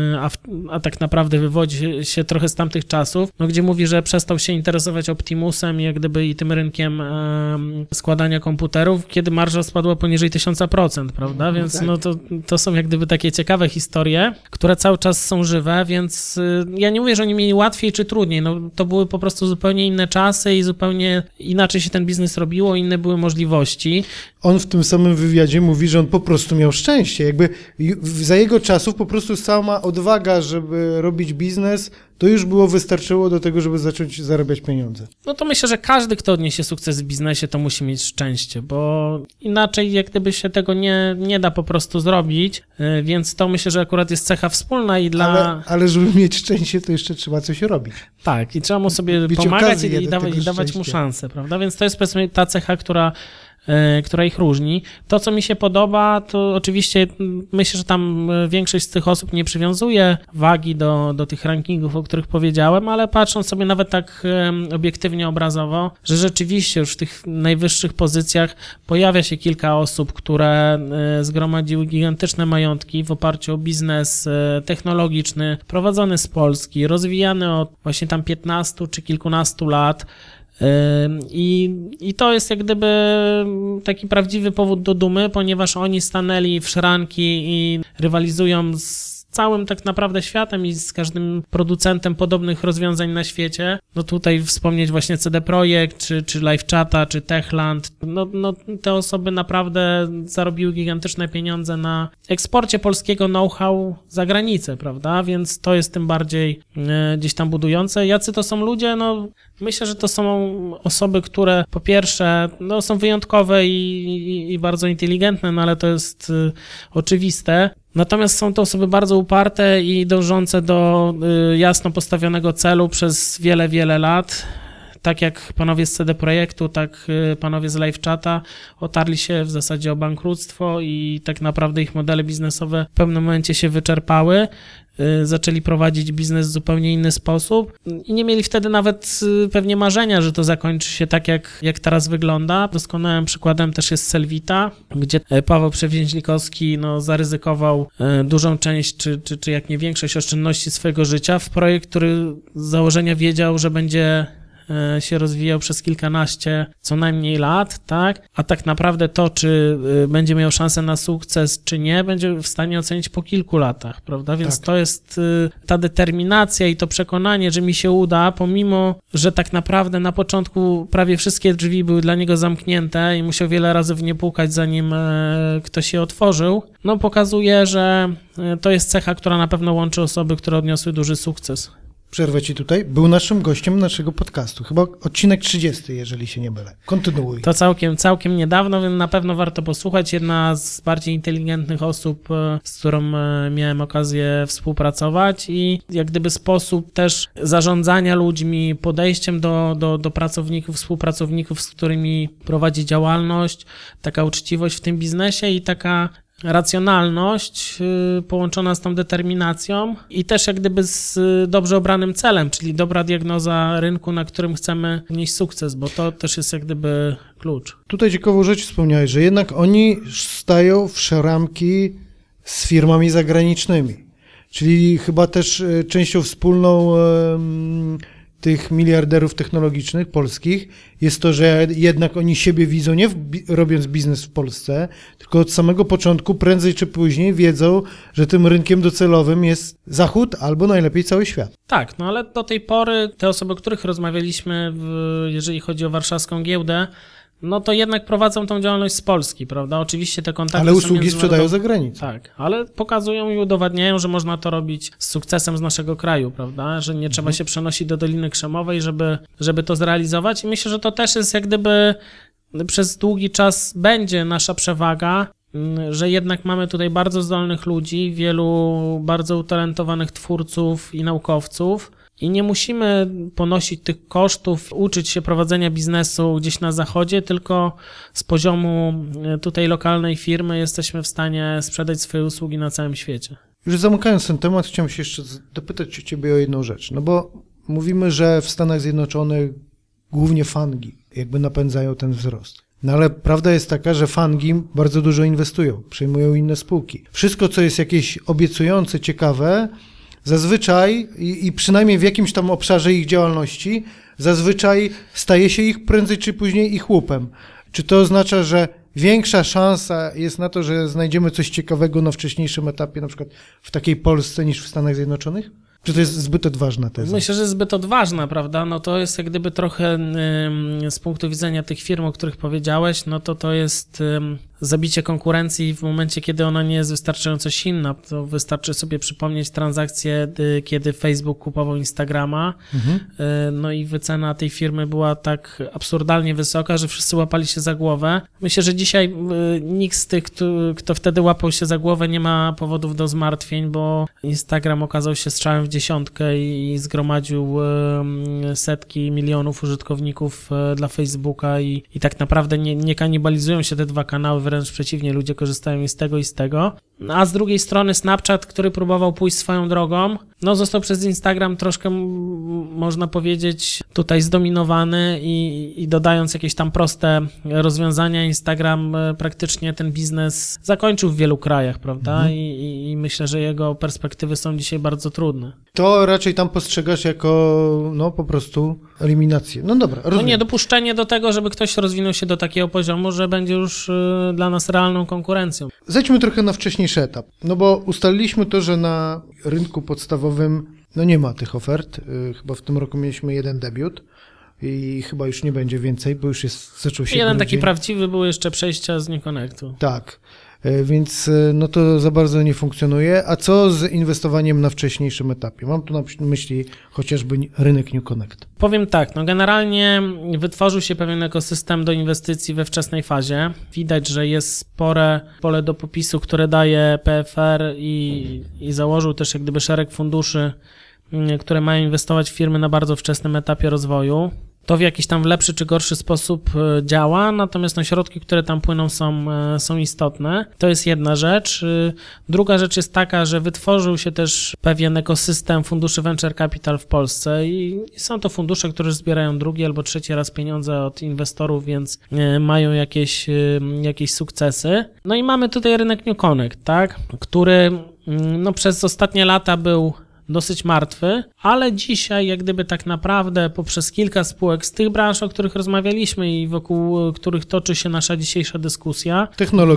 a tak naprawdę wywodzi się trochę z tamtych czasów, no, gdzie mówi, że przestał się interesować Optimusem jak gdyby i tym rynkiem składania komputerów, kiedy marża spadła poniżej 1000%, prawda? Więc tak. no to są jak gdyby takie ciekawe historie, które cały czas są żywe, więc ja nie mówię, że oni mieli łatwiej czy trudniej, no to były po prostu zupełnie inne czasy i zupełnie inaczej się ten biznes robiło, inne były możliwości. On w tym samym wywiadzie mówi, że on po prostu miał szczęście. Jakby za jego czasów po prostu sama odwaga, żeby robić biznes, to już wystarczyło do tego, żeby zacząć zarabiać pieniądze. No to myślę, że każdy, kto odniesie sukces w biznesie, to musi mieć szczęście, bo inaczej jak gdyby się tego nie da po prostu zrobić, więc to myślę, że akurat jest cecha wspólna i dla... Ale żeby mieć szczęście, to jeszcze trzeba coś robić. Tak, i trzeba mu sobie pomagać i dawać mu szansę, prawda? Więc to jest powiedzmy ta cecha, która ich różni. To, co mi się podoba, to oczywiście myślę, że tam większość z tych osób nie przywiązuje wagi do tych rankingów, o których powiedziałem, ale patrząc sobie nawet tak obiektywnie, obrazowo, że rzeczywiście już w tych najwyższych pozycjach pojawia się kilka osób, które zgromadziły gigantyczne majątki w oparciu o biznes technologiczny, prowadzony z Polski, rozwijany od właśnie tam 15 czy kilkunastu lat. I to jest jak gdyby taki prawdziwy powód do dumy, ponieważ oni stanęli w szranki i rywalizują z całym tak naprawdę światem i z każdym producentem podobnych rozwiązań na świecie. No tutaj wspomnieć właśnie CD Projekt, czy LiveChata, czy Techland. No te osoby naprawdę zarobiły gigantyczne pieniądze na eksporcie polskiego know-how za granicę, prawda? Więc to jest tym bardziej gdzieś tam budujące. Jacy to są ludzie? No myślę, że to są osoby, które po pierwsze no, są wyjątkowe i bardzo inteligentne, no ale to jest oczywiste. Natomiast są to osoby bardzo uparte i dążące do jasno postawionego celu przez wiele, wiele lat. Tak jak panowie z CD Projektu, tak panowie z LiveChata otarli się w zasadzie o bankructwo i tak naprawdę ich modele biznesowe w pewnym momencie się wyczerpały. Zaczęli prowadzić biznes w zupełnie inny sposób i nie mieli wtedy nawet pewnie marzenia, że to zakończy się tak, jak teraz wygląda. Doskonałym przykładem też jest Selvita, gdzie Paweł Przewięźlikowski zaryzykował dużą część, czy jak nie większość oszczędności swojego życia w projekt, który z założenia wiedział, że będzie się rozwijał przez kilkanaście co najmniej lat, tak? A tak naprawdę to, czy będzie miał szansę na sukces, czy nie, będzie w stanie ocenić po kilku latach, prawda? Więc tak. To jest ta determinacja i to przekonanie, że mi się uda, pomimo, że tak naprawdę na początku prawie wszystkie drzwi były dla niego zamknięte i musiał wiele razy w nie pukać, zanim ktoś je otworzył, pokazuje, że to jest cecha, która na pewno łączy osoby, które odniosły duży sukces. Przerwę ci tutaj. Był naszym gościem naszego podcastu. Chyba odcinek 30, jeżeli się nie mylę. Kontynuuj. To całkiem niedawno, więc na pewno warto posłuchać. Jedna z bardziej inteligentnych osób, z którą miałem okazję współpracować i jak gdyby sposób też zarządzania ludźmi, podejściem do pracowników, współpracowników, z którymi prowadzi działalność, taka uczciwość w tym biznesie i taka racjonalność połączona z tą determinacją i też jak gdyby z dobrze obranym celem, czyli dobra diagnoza rynku, na którym chcemy nieść sukces, bo to też jest jak gdyby klucz. Tutaj ciekawą rzecz wspomniałeś, że jednak oni stają w szramki z firmami zagranicznymi, czyli chyba też częścią wspólną tych miliarderów technologicznych polskich jest to, że jednak oni siebie widzą nie robiąc biznes w Polsce, tylko od samego początku, prędzej czy później wiedzą, że tym rynkiem docelowym jest Zachód albo najlepiej cały świat. Tak, no ale do tej pory te osoby, o których rozmawialiśmy, jeżeli chodzi o warszawską giełdę, no to jednak prowadzą tą działalność z Polski, prawda? Oczywiście te kontakty ale usługi sprzedają za granicą. Tak, ale pokazują i udowadniają, że można to robić z sukcesem z naszego kraju, prawda? Że nie trzeba się przenosić do Doliny Krzemowej, żeby to zrealizować. I myślę, że to też jest jak gdyby przez długi czas będzie nasza przewaga, że jednak mamy tutaj bardzo zdolnych ludzi, wielu bardzo utalentowanych twórców i naukowców. I nie musimy ponosić tych kosztów, uczyć się prowadzenia biznesu gdzieś na zachodzie, tylko z poziomu tutaj lokalnej firmy jesteśmy w stanie sprzedać swoje usługi na całym świecie. Już zamykając ten temat, chciałem się jeszcze dopytać ciebie o jedną rzecz. No bo mówimy, że w Stanach Zjednoczonych głównie fangi jakby napędzają ten wzrost. No ale prawda jest taka, że fangi bardzo dużo inwestują, przejmują inne spółki. Wszystko, co jest jakieś obiecujące, ciekawe, zazwyczaj i przynajmniej w jakimś tam obszarze ich działalności, zazwyczaj staje się ich prędzej czy później ich łupem. Czy to oznacza, że większa szansa jest na to, że znajdziemy coś ciekawego na wcześniejszym etapie, na przykład w takiej Polsce niż w Stanach Zjednoczonych? Czy to jest zbyt odważna teza? Myślę, że jest zbyt odważna, prawda? No to jest jak gdyby trochę z punktu widzenia tych firm, o których powiedziałeś, no to jest zabicie konkurencji w momencie, kiedy ona nie jest wystarczająco silna. To wystarczy sobie przypomnieć transakcję, kiedy Facebook kupował Instagrama, no i wycena tej firmy była tak absurdalnie wysoka, że wszyscy łapali się za głowę. Myślę, że dzisiaj nikt z tych, kto wtedy łapał się za głowę, nie ma powodów do zmartwień, bo Instagram okazał się strzałem w dziesiątkę i zgromadził setki milionów użytkowników dla Facebooka i tak naprawdę nie kanibalizują się te dwa kanały, wręcz przeciwnie, ludzie korzystają i z tego, i z tego. A z drugiej strony Snapchat, który próbował pójść swoją drogą, no został przez Instagram troszkę, można powiedzieć, tutaj zdominowany i dodając jakieś tam proste rozwiązania, Instagram praktycznie ten biznes zakończył w wielu krajach, prawda? I myślę, że jego perspektywy są dzisiaj bardzo trudne. To raczej tam postrzegasz jako, no po prostu eliminację. No dobra, rozumiem. No nie, dopuszczenie do tego, żeby ktoś rozwinął się do takiego poziomu, że będzie już dla nas realną konkurencją. Zejdźmy trochę na wcześniejszy etap, no bo ustaliliśmy to, że na rynku podstawowym no nie ma tych ofert. Chyba w tym roku mieliśmy jeden debiut i chyba już nie będzie więcej, bo już zaczął się jeden taki prawdziwy był jeszcze przejścia z NewConnectu. Tak, więc no to za bardzo nie funkcjonuje. A co z inwestowaniem na wcześniejszym etapie? Mam tu na myśli chociażby rynek NewConnect. Powiem tak, no generalnie wytworzył się pewien ekosystem do inwestycji we wczesnej fazie. Widać, że jest spore pole do popisu, które daje PFR i założył też jak gdyby szereg funduszy, które mają inwestować w firmy na bardzo wczesnym etapie rozwoju. To w jakiś tam lepszy czy gorszy sposób działa, natomiast no, środki, które tam płyną są istotne. To jest jedna rzecz. Druga rzecz jest taka, że wytworzył się też pewien ekosystem funduszy venture capital w Polsce i są to fundusze, które zbierają drugi albo trzeci raz pieniądze od inwestorów, więc mają jakieś sukcesy. No i mamy tutaj rynek NewConnect, tak, który no, przez ostatnie lata był dosyć martwy, ale dzisiaj jak gdyby tak naprawdę poprzez kilka spółek z tych branż, o których rozmawialiśmy i wokół których toczy się nasza dzisiejsza dyskusja.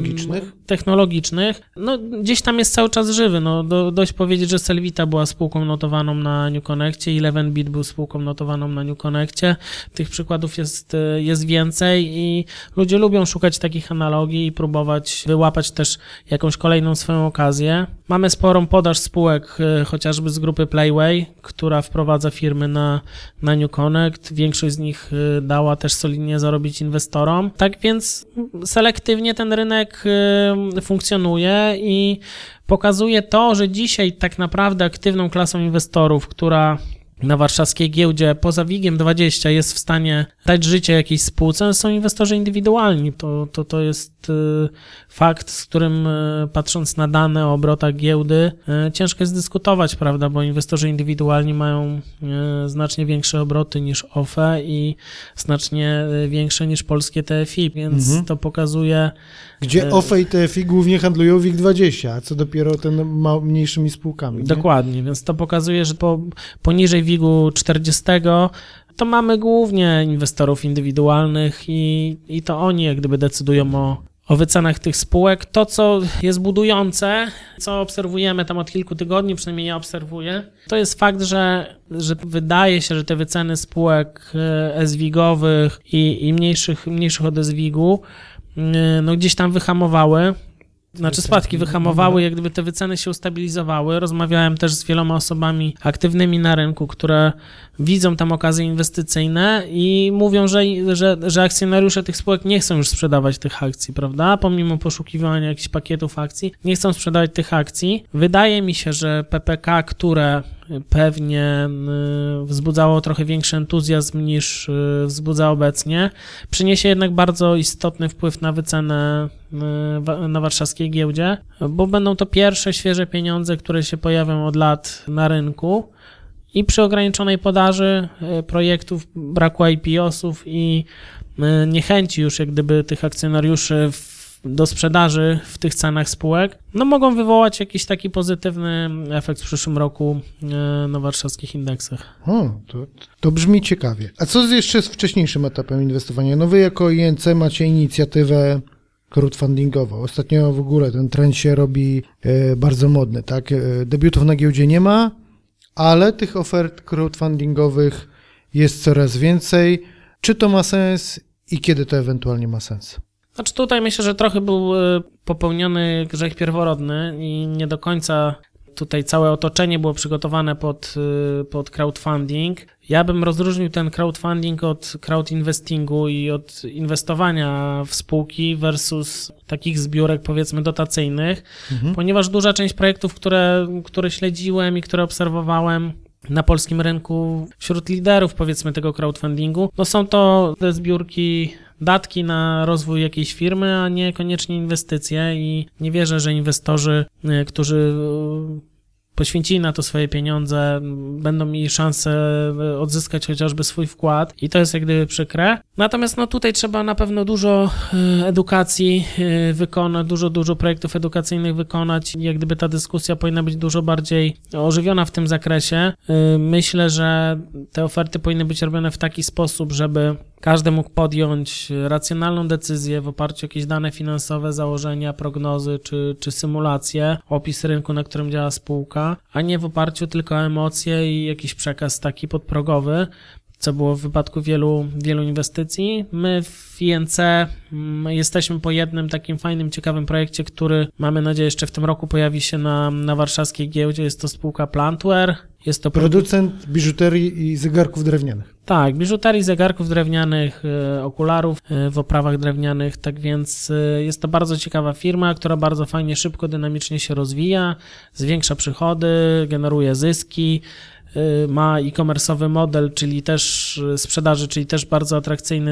Technologicznych. No gdzieś tam jest cały czas żywy. No dość powiedzieć, że Selvita była spółką notowaną na NewConnectie, 11bit był spółką notowaną na NewConnectie. Tych przykładów jest więcej i ludzie lubią szukać takich analogii i próbować wyłapać też jakąś kolejną swoją okazję. Mamy sporą podaż spółek, chociażby z grupy Playway, która wprowadza firmy na NewConnect. Większość z nich dała też solidnie zarobić inwestorom. Tak więc selektywnie ten rynek funkcjonuje i pokazuje to, że dzisiaj tak naprawdę aktywną klasą inwestorów, która na warszawskiej giełdzie poza WIG-20 jest w stanie dać życie jakiejś spółce, są inwestorzy indywidualni. To jest fakt, z którym patrząc na dane o obrotach giełdy ciężko jest dyskutować, prawda, bo inwestorzy indywidualni mają znacznie większe obroty niż OFE i znacznie większe niż polskie TFI, więc to pokazuje... Gdzie OFE i TFI głównie handlują WIG-20, a co dopiero ten mniejszymi spółkami. Dokładnie, więc to pokazuje, że poniżej WIG-u 40, to mamy głównie inwestorów indywidualnych i to oni jak gdyby decydują o wycenach tych spółek. To, co jest budujące, co obserwujemy tam od kilku tygodni, przynajmniej ja obserwuję, to jest fakt, że wydaje się, że te wyceny spółek SWIG-owych i mniejszych od SWIG-u no gdzieś tam wyhamowały. Znaczy spadki wyhamowały, jak gdyby te wyceny się ustabilizowały. Rozmawiałem też z wieloma osobami aktywnymi na rynku, które widzą tam okazje inwestycyjne i mówią, że akcjonariusze tych spółek nie chcą już sprzedawać tych akcji, prawda? Pomimo poszukiwania jakichś pakietów akcji, nie chcą sprzedawać tych akcji. Wydaje mi się, że PPK, które pewnie wzbudzało trochę większy entuzjazm niż wzbudza obecnie, przyniesie jednak bardzo istotny wpływ na wycenę na warszawskiej giełdzie, bo będą to pierwsze świeże pieniądze, które się pojawią od lat na rynku i przy ograniczonej podaży projektów, braku IPO-sów i niechęci już jak gdyby tych akcjonariuszy do sprzedaży w tych cenach spółek, no mogą wywołać jakiś taki pozytywny efekt w przyszłym roku na warszawskich indeksach. To brzmi ciekawie. A co jeszcze z wcześniejszym etapem inwestowania? No wy jako INC macie inicjatywę crowdfundingową. Ostatnio w ogóle ten trend się robi bardzo modny, tak? Debiutów na giełdzie nie ma, ale tych ofert crowdfundingowych jest coraz więcej. Czy to ma sens i kiedy to ewentualnie ma sens? Znaczy tutaj myślę, że trochę był popełniony grzech pierworodny i nie do końca tutaj całe otoczenie było przygotowane pod crowdfunding. Ja bym rozróżnił ten crowdfunding od crowdinvestingu i od inwestowania w spółki versus takich zbiórek powiedzmy dotacyjnych, ponieważ duża część projektów, które śledziłem i które obserwowałem na polskim rynku wśród liderów powiedzmy tego crowdfundingu, no są to te zbiórki, datki na rozwój jakiejś firmy, a nie koniecznie inwestycje i nie wierzę, że inwestorzy, którzy poświęcili na to swoje pieniądze, będą mieli szansę odzyskać chociażby swój wkład i to jest jak gdyby przykre. Natomiast no tutaj trzeba na pewno dużo edukacji wykonać, dużo projektów edukacyjnych wykonać. Jak gdyby ta dyskusja powinna być dużo bardziej ożywiona w tym zakresie. Myślę, że te oferty powinny być robione w taki sposób, żeby każdy mógł podjąć racjonalną decyzję w oparciu o jakieś dane finansowe, założenia, prognozy czy symulacje, opis rynku, na którym działa spółka, a nie w oparciu tylko o emocje i jakiś przekaz taki podprogowy, co było w wypadku wielu inwestycji. My w INC jesteśmy po jednym takim fajnym, ciekawym projekcie, który mamy nadzieję jeszcze w tym roku pojawi się na warszawskiej giełdzie. Jest to spółka Plantware. Jest to producent biżuterii i zegarków drewnianych. Tak, biżuterii, zegarków drewnianych, okularów w oprawach drewnianych, tak więc jest to bardzo ciekawa firma, która bardzo fajnie, szybko, dynamicznie się rozwija, zwiększa przychody, generuje zyski, ma e-commerce'owy model, czyli też sprzedaży, czyli też bardzo atrakcyjny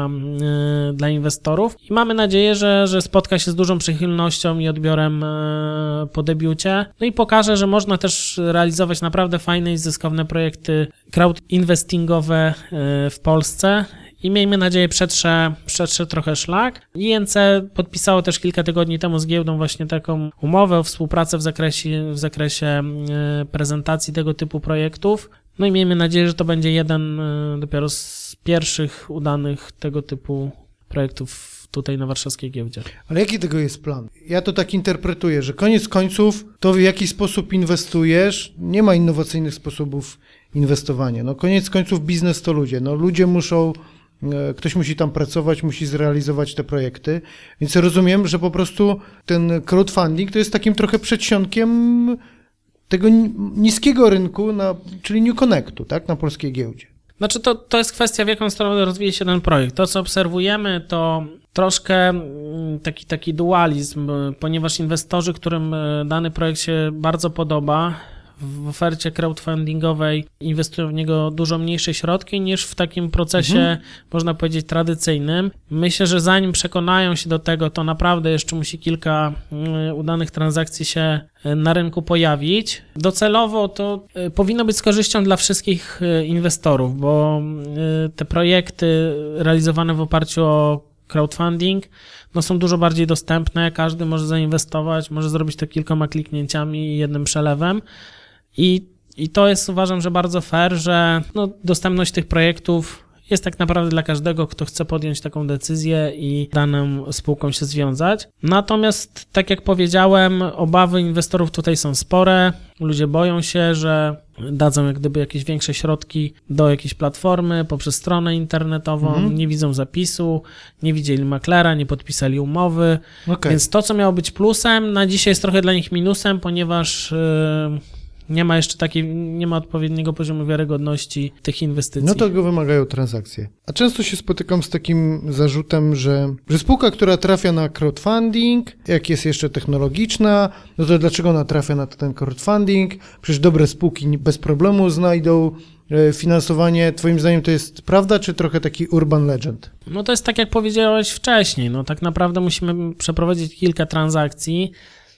dla inwestorów i mamy nadzieję, że spotka się z dużą przychylnością i odbiorem po debiucie, no i pokaże, że można też realizować naprawdę fajne i zyskowne projekty crowdinvestingowe w Polsce. I miejmy nadzieję przetrze trochę szlak. INC podpisało też kilka tygodni temu z giełdą właśnie taką umowę o współpracę w zakresie prezentacji tego typu projektów. No i miejmy nadzieję, że to będzie jeden dopiero z pierwszych udanych tego typu projektów tutaj na warszawskiej giełdzie. Ale jaki tego jest plan? Ja to tak interpretuję, że koniec końców to w jaki sposób inwestujesz, nie ma innowacyjnych sposobów inwestowania. No koniec końców biznes to ludzie. No ludzie muszą, ktoś musi tam pracować, musi zrealizować te projekty, więc rozumiem, że po prostu ten crowdfunding to jest takim trochę przedsionkiem tego niskiego rynku, czyli New Connectu, tak, na polskiej giełdzie. Znaczy to jest kwestia, w jaką stronę rozwije się ten projekt. To, co obserwujemy, to troszkę taki dualizm, ponieważ inwestorzy, którym dany projekt się bardzo podoba, w ofercie crowdfundingowej inwestują w niego dużo mniejsze środki niż w takim procesie, można powiedzieć, tradycyjnym. Myślę, że zanim przekonają się do tego, to naprawdę jeszcze musi kilka udanych transakcji się na rynku pojawić. Docelowo to powinno być z korzyścią dla wszystkich inwestorów, bo te projekty realizowane w oparciu o crowdfunding są dużo bardziej dostępne, każdy może zainwestować, może zrobić to kilkoma kliknięciami i jednym przelewem. I I to jest, uważam, że bardzo fair, że dostępność tych projektów jest tak naprawdę dla każdego, kto chce podjąć taką decyzję i daną spółką się związać. Natomiast, tak jak powiedziałem, obawy inwestorów tutaj są spore. Ludzie boją się, że dadzą jak gdyby jakieś większe środki do jakiejś platformy poprzez stronę internetową, nie widzą zapisu, nie widzieli maklera, nie podpisali umowy. Okay. Więc to, co miało być plusem, na dzisiaj jest trochę dla nich minusem, ponieważ nie ma odpowiedniego poziomu wiarygodności tych inwestycji. No to go wymagają transakcje. A często się spotykam z takim zarzutem, że spółka, która trafia na crowdfunding, jak jest jeszcze technologiczna, no to dlaczego ona trafia na ten crowdfunding? Przecież dobre spółki bez problemu znajdą finansowanie. Twoim zdaniem to jest prawda, czy trochę taki urban legend? No to jest tak, jak powiedziałeś wcześniej. No tak naprawdę musimy przeprowadzić kilka transakcji,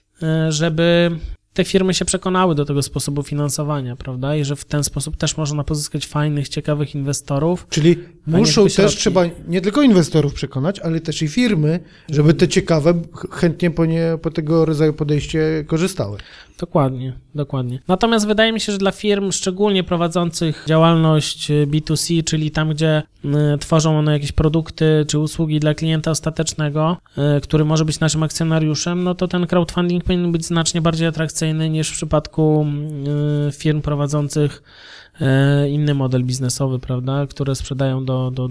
żeby te firmy się przekonały do tego sposobu finansowania, prawda? I że w ten sposób też można pozyskać fajnych, ciekawych inwestorów. Czyli muszą też, trzeba nie tylko inwestorów przekonać, ale też i firmy, żeby te ciekawe chętnie po tego rodzaju podejście korzystały. Dokładnie. Natomiast wydaje mi się, że dla firm, szczególnie prowadzących działalność B2C, czyli tam, gdzie tworzą one jakieś produkty czy usługi dla klienta ostatecznego, który może być naszym akcjonariuszem, no to ten crowdfunding powinien być znacznie bardziej atrakcyjny niż w przypadku firm prowadzących inny model biznesowy, prawda, które sprzedają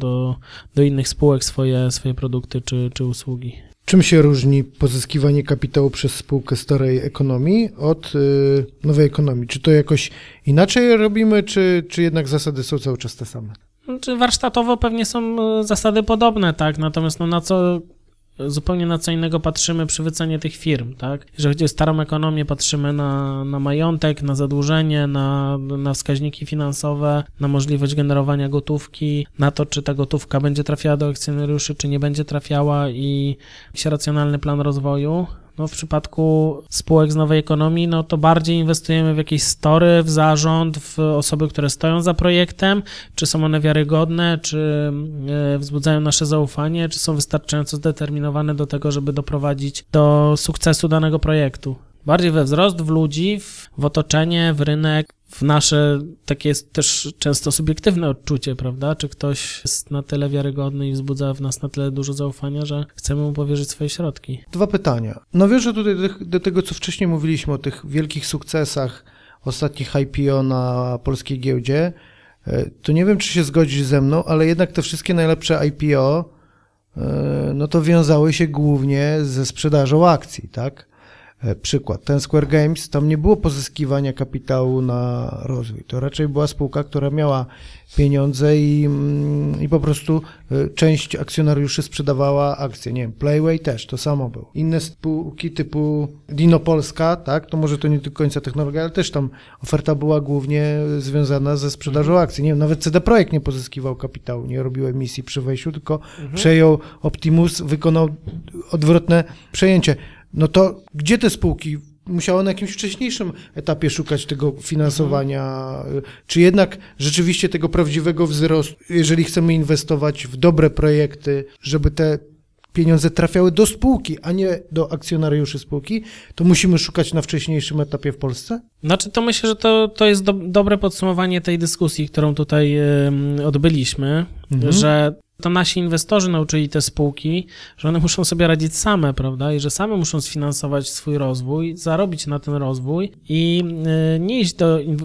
do innych spółek swoje produkty czy usługi. Czym się różni pozyskiwanie kapitału przez spółkę starej ekonomii od nowej ekonomii? Czy to jakoś inaczej robimy, czy jednak zasady są cały czas te same? Warsztatowo pewnie są zasady podobne, tak, natomiast zupełnie na co innego patrzymy przy wycenie tych firm, tak? Jeżeli chodzi o starą ekonomię, patrzymy na majątek, na zadłużenie, na wskaźniki finansowe, na możliwość generowania gotówki, na to, czy ta gotówka będzie trafiała do akcjonariuszy, czy nie będzie trafiała i jakiś racjonalny plan rozwoju. No w przypadku spółek z nowej ekonomii, no to bardziej inwestujemy w jakieś story, w zarząd, w osoby, które stoją za projektem, czy są one wiarygodne, czy wzbudzają nasze zaufanie, czy są wystarczająco zdeterminowane do tego, żeby doprowadzić do sukcesu danego projektu. Bardziej we wzrost, w ludzi, w otoczenie, w rynek, w nasze takie jest też często subiektywne odczucie, prawda? Czy ktoś jest na tyle wiarygodny i wzbudza w nas na tyle dużo zaufania, że chcemy mu powierzyć swoje środki. 2 pytania. Nawiążę tutaj do tego, co wcześniej mówiliśmy o tych wielkich sukcesach ostatnich IPO na polskiej giełdzie. To nie wiem, czy się zgodzisz ze mną, ale jednak te wszystkie najlepsze IPO, no to wiązały się głównie ze sprzedażą akcji, tak? Przykład, ten Square Games, tam nie było pozyskiwania kapitału na rozwój. To raczej była spółka, która miała pieniądze i po prostu część akcjonariuszy sprzedawała akcje. Nie wiem, Playway też, to samo było. Inne spółki typu Dino Polska, tak, to może to nie do końca technologia, ale też tam oferta była głównie związana ze sprzedażą akcji. Nie wiem, nawet CD Projekt nie pozyskiwał kapitału, nie robił emisji przy wejściu, tylko przejął Optimus, wykonał odwrotne przejęcie. No to gdzie te spółki musiały na jakimś wcześniejszym etapie szukać tego finansowania? Czy jednak rzeczywiście tego prawdziwego wzrostu, jeżeli chcemy inwestować w dobre projekty, żeby te pieniądze trafiały do spółki, a nie do akcjonariuszy spółki, to musimy szukać na wcześniejszym etapie w Polsce? Znaczy, to myślę, że to jest dobre podsumowanie tej dyskusji, którą tutaj odbyliśmy, że to nasi inwestorzy nauczyli te spółki, że one muszą sobie radzić same, prawda? I że same muszą sfinansować swój rozwój, zarobić na ten rozwój i nie iść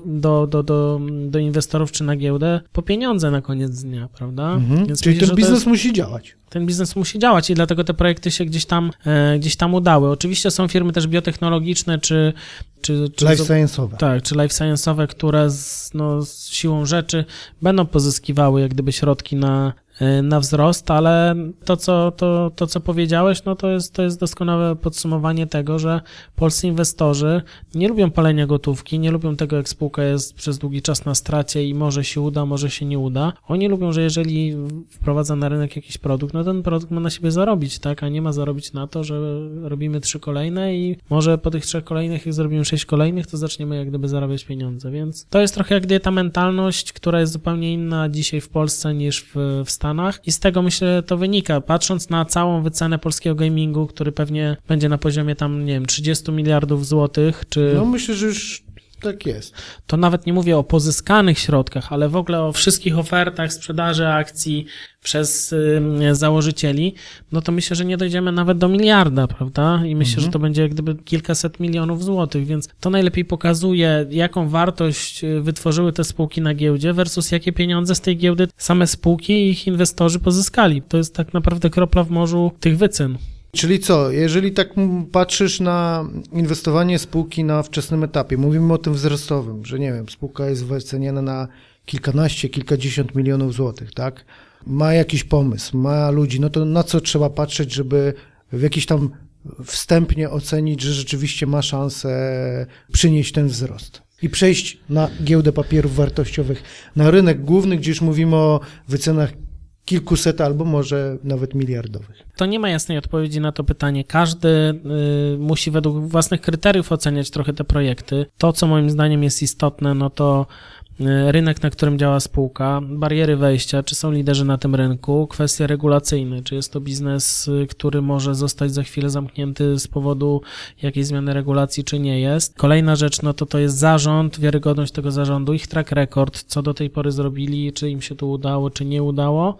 do inwestorów czy na giełdę po pieniądze na koniec dnia, prawda? Więc czyli myślę, ten biznes musi działać. Ten biznes musi działać i dlatego te projekty się gdzieś tam udały. Oczywiście są firmy też biotechnologiczne czy life science'owe. Tak, czy life science'owe, które z siłą rzeczy będą pozyskiwały jak gdyby środki na wzrost, ale to, co powiedziałeś, no to jest doskonałe podsumowanie tego, że polscy inwestorzy nie lubią palenia gotówki, nie lubią tego, jak spółka jest przez długi czas na stracie i może się uda, może się nie uda. Oni lubią, że jeżeli wprowadza na rynek jakiś produkt, no ten produkt ma na siebie zarobić, tak, a nie ma zarobić na to, że robimy 3 kolejne i może po tych 3 kolejnych, jak zrobimy 6 kolejnych, to zaczniemy jak gdyby zarabiać pieniądze, więc to jest trochę jak gdyby ta mentalność, która jest zupełnie inna dzisiaj w Polsce niż w Stanach i z tego myślę to wynika, patrząc na całą wycenę polskiego gamingu, który pewnie będzie na poziomie tam, nie wiem, 30 miliardów złotych, czy... No myślę, że już Tak jest. To nawet nie mówię o pozyskanych środkach, ale w ogóle o wszystkich ofertach sprzedaży akcji przez założycieli, no to myślę, że nie dojdziemy nawet do miliarda, prawda? I myślę, że to będzie jak gdyby kilkaset milionów złotych, więc to najlepiej pokazuje, jaką wartość wytworzyły te spółki na giełdzie versus jakie pieniądze z tej giełdy same spółki i ich inwestorzy pozyskali. To jest tak naprawdę kropla w morzu tych wycen. Czyli co, jeżeli tak patrzysz na inwestowanie spółki na wczesnym etapie, mówimy o tym wzrostowym, że nie wiem, spółka jest wyceniana na kilkanaście, kilkadziesiąt milionów złotych, tak? Ma jakiś pomysł, ma ludzi, no to na co trzeba patrzeć, żeby w jakiś tam wstępnie ocenić, że rzeczywiście ma szansę przynieść ten wzrost i przejść na giełdę papierów wartościowych, na rynek główny, gdzie już mówimy o wycenach kilkuset albo może nawet miliardowych. To nie ma jasnej odpowiedzi na to pytanie. Każdy musi według własnych kryteriów oceniać trochę te projekty. To, co moim zdaniem jest istotne, no to rynek, na którym działa spółka, bariery wejścia, czy są liderzy na tym rynku, kwestie regulacyjne, czy jest to biznes, który może zostać za chwilę zamknięty z powodu jakiejś zmiany regulacji, czy nie jest. Kolejna rzecz, no to jest zarząd, wiarygodność tego zarządu, ich track record, co do tej pory zrobili, czy im się to udało, czy nie udało.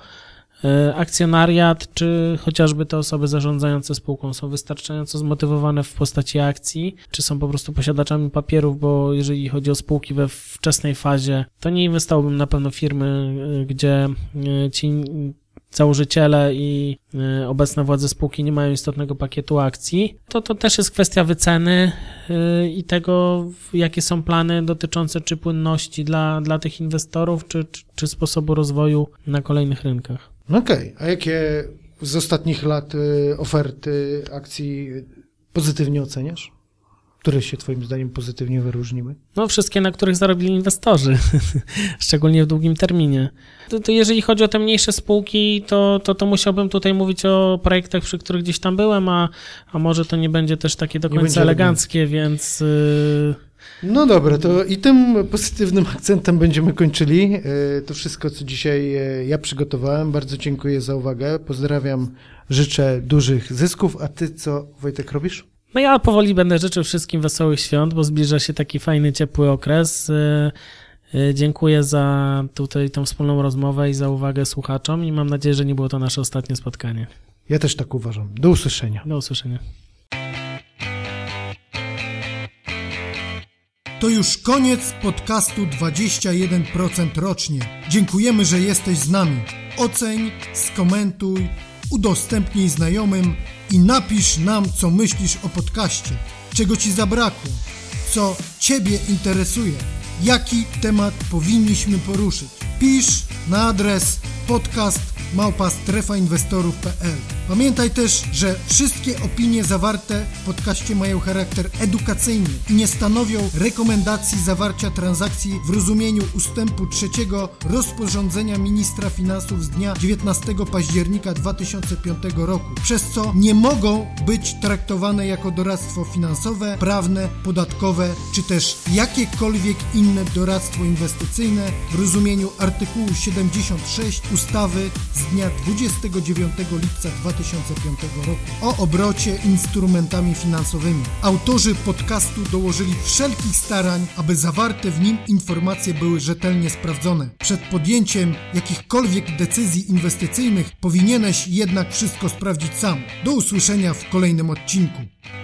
Akcjonariat, czy chociażby te osoby zarządzające spółką są wystarczająco zmotywowane w postaci akcji, czy są po prostu posiadaczami papierów, bo jeżeli chodzi o spółki we wczesnej fazie, to nie inwestowałbym na pewno w firmy, gdzie ci założyciele i obecne władze spółki nie mają istotnego pakietu akcji. To też jest kwestia wyceny i tego, jakie są plany dotyczące czy płynności dla tych inwestorów, czy sposobu rozwoju na kolejnych rynkach. Okej, a jakie z ostatnich lat oferty akcji pozytywnie oceniasz? Które się twoim zdaniem pozytywnie wyróżniły? No wszystkie, na których zarobili inwestorzy, szczególnie w długim terminie. To jeżeli chodzi o te mniejsze spółki, to musiałbym tutaj mówić o projektach, przy których gdzieś tam byłem, a może to nie będzie też takie do końca eleganckie, więc... No dobra, to i tym pozytywnym akcentem będziemy kończyli. To wszystko, co dzisiaj ja przygotowałem. Bardzo dziękuję za uwagę. Pozdrawiam, życzę dużych zysków. A ty co, Wojtek, robisz? No ja powoli będę życzył wszystkim wesołych świąt, bo zbliża się taki fajny, ciepły okres. Dziękuję za tutaj tą wspólną rozmowę i za uwagę słuchaczom i mam nadzieję, że nie było to nasze ostatnie spotkanie. Ja też tak uważam. Do usłyszenia. Do usłyszenia. To już koniec podcastu 21% rocznie. Dziękujemy, że jesteś z nami. Oceń, skomentuj, udostępnij znajomym i napisz nam, co myślisz o podcaście, czego ci zabrakło, co ciebie interesuje, jaki temat powinniśmy poruszyć. Pisz na adres podcast@strefainwestorów.pl. Pamiętaj też, że wszystkie opinie zawarte w podcaście mają charakter edukacyjny i nie stanowią rekomendacji zawarcia transakcji w rozumieniu ustępu 3 rozporządzenia ministra finansów z dnia 19 października 2005 roku, przez co nie mogą być traktowane jako doradztwo finansowe, prawne, podatkowe, czy też jakiekolwiek inne doradztwo inwestycyjne w rozumieniu artykułu 76 ustawy z dnia 29 lipca 2005 roku o obrocie instrumentami finansowymi. Autorzy podcastu dołożyli wszelkich starań, aby zawarte w nim informacje były rzetelnie sprawdzone. Przed podjęciem jakichkolwiek decyzji inwestycyjnych powinieneś jednak wszystko sprawdzić sam. Do usłyszenia w kolejnym odcinku.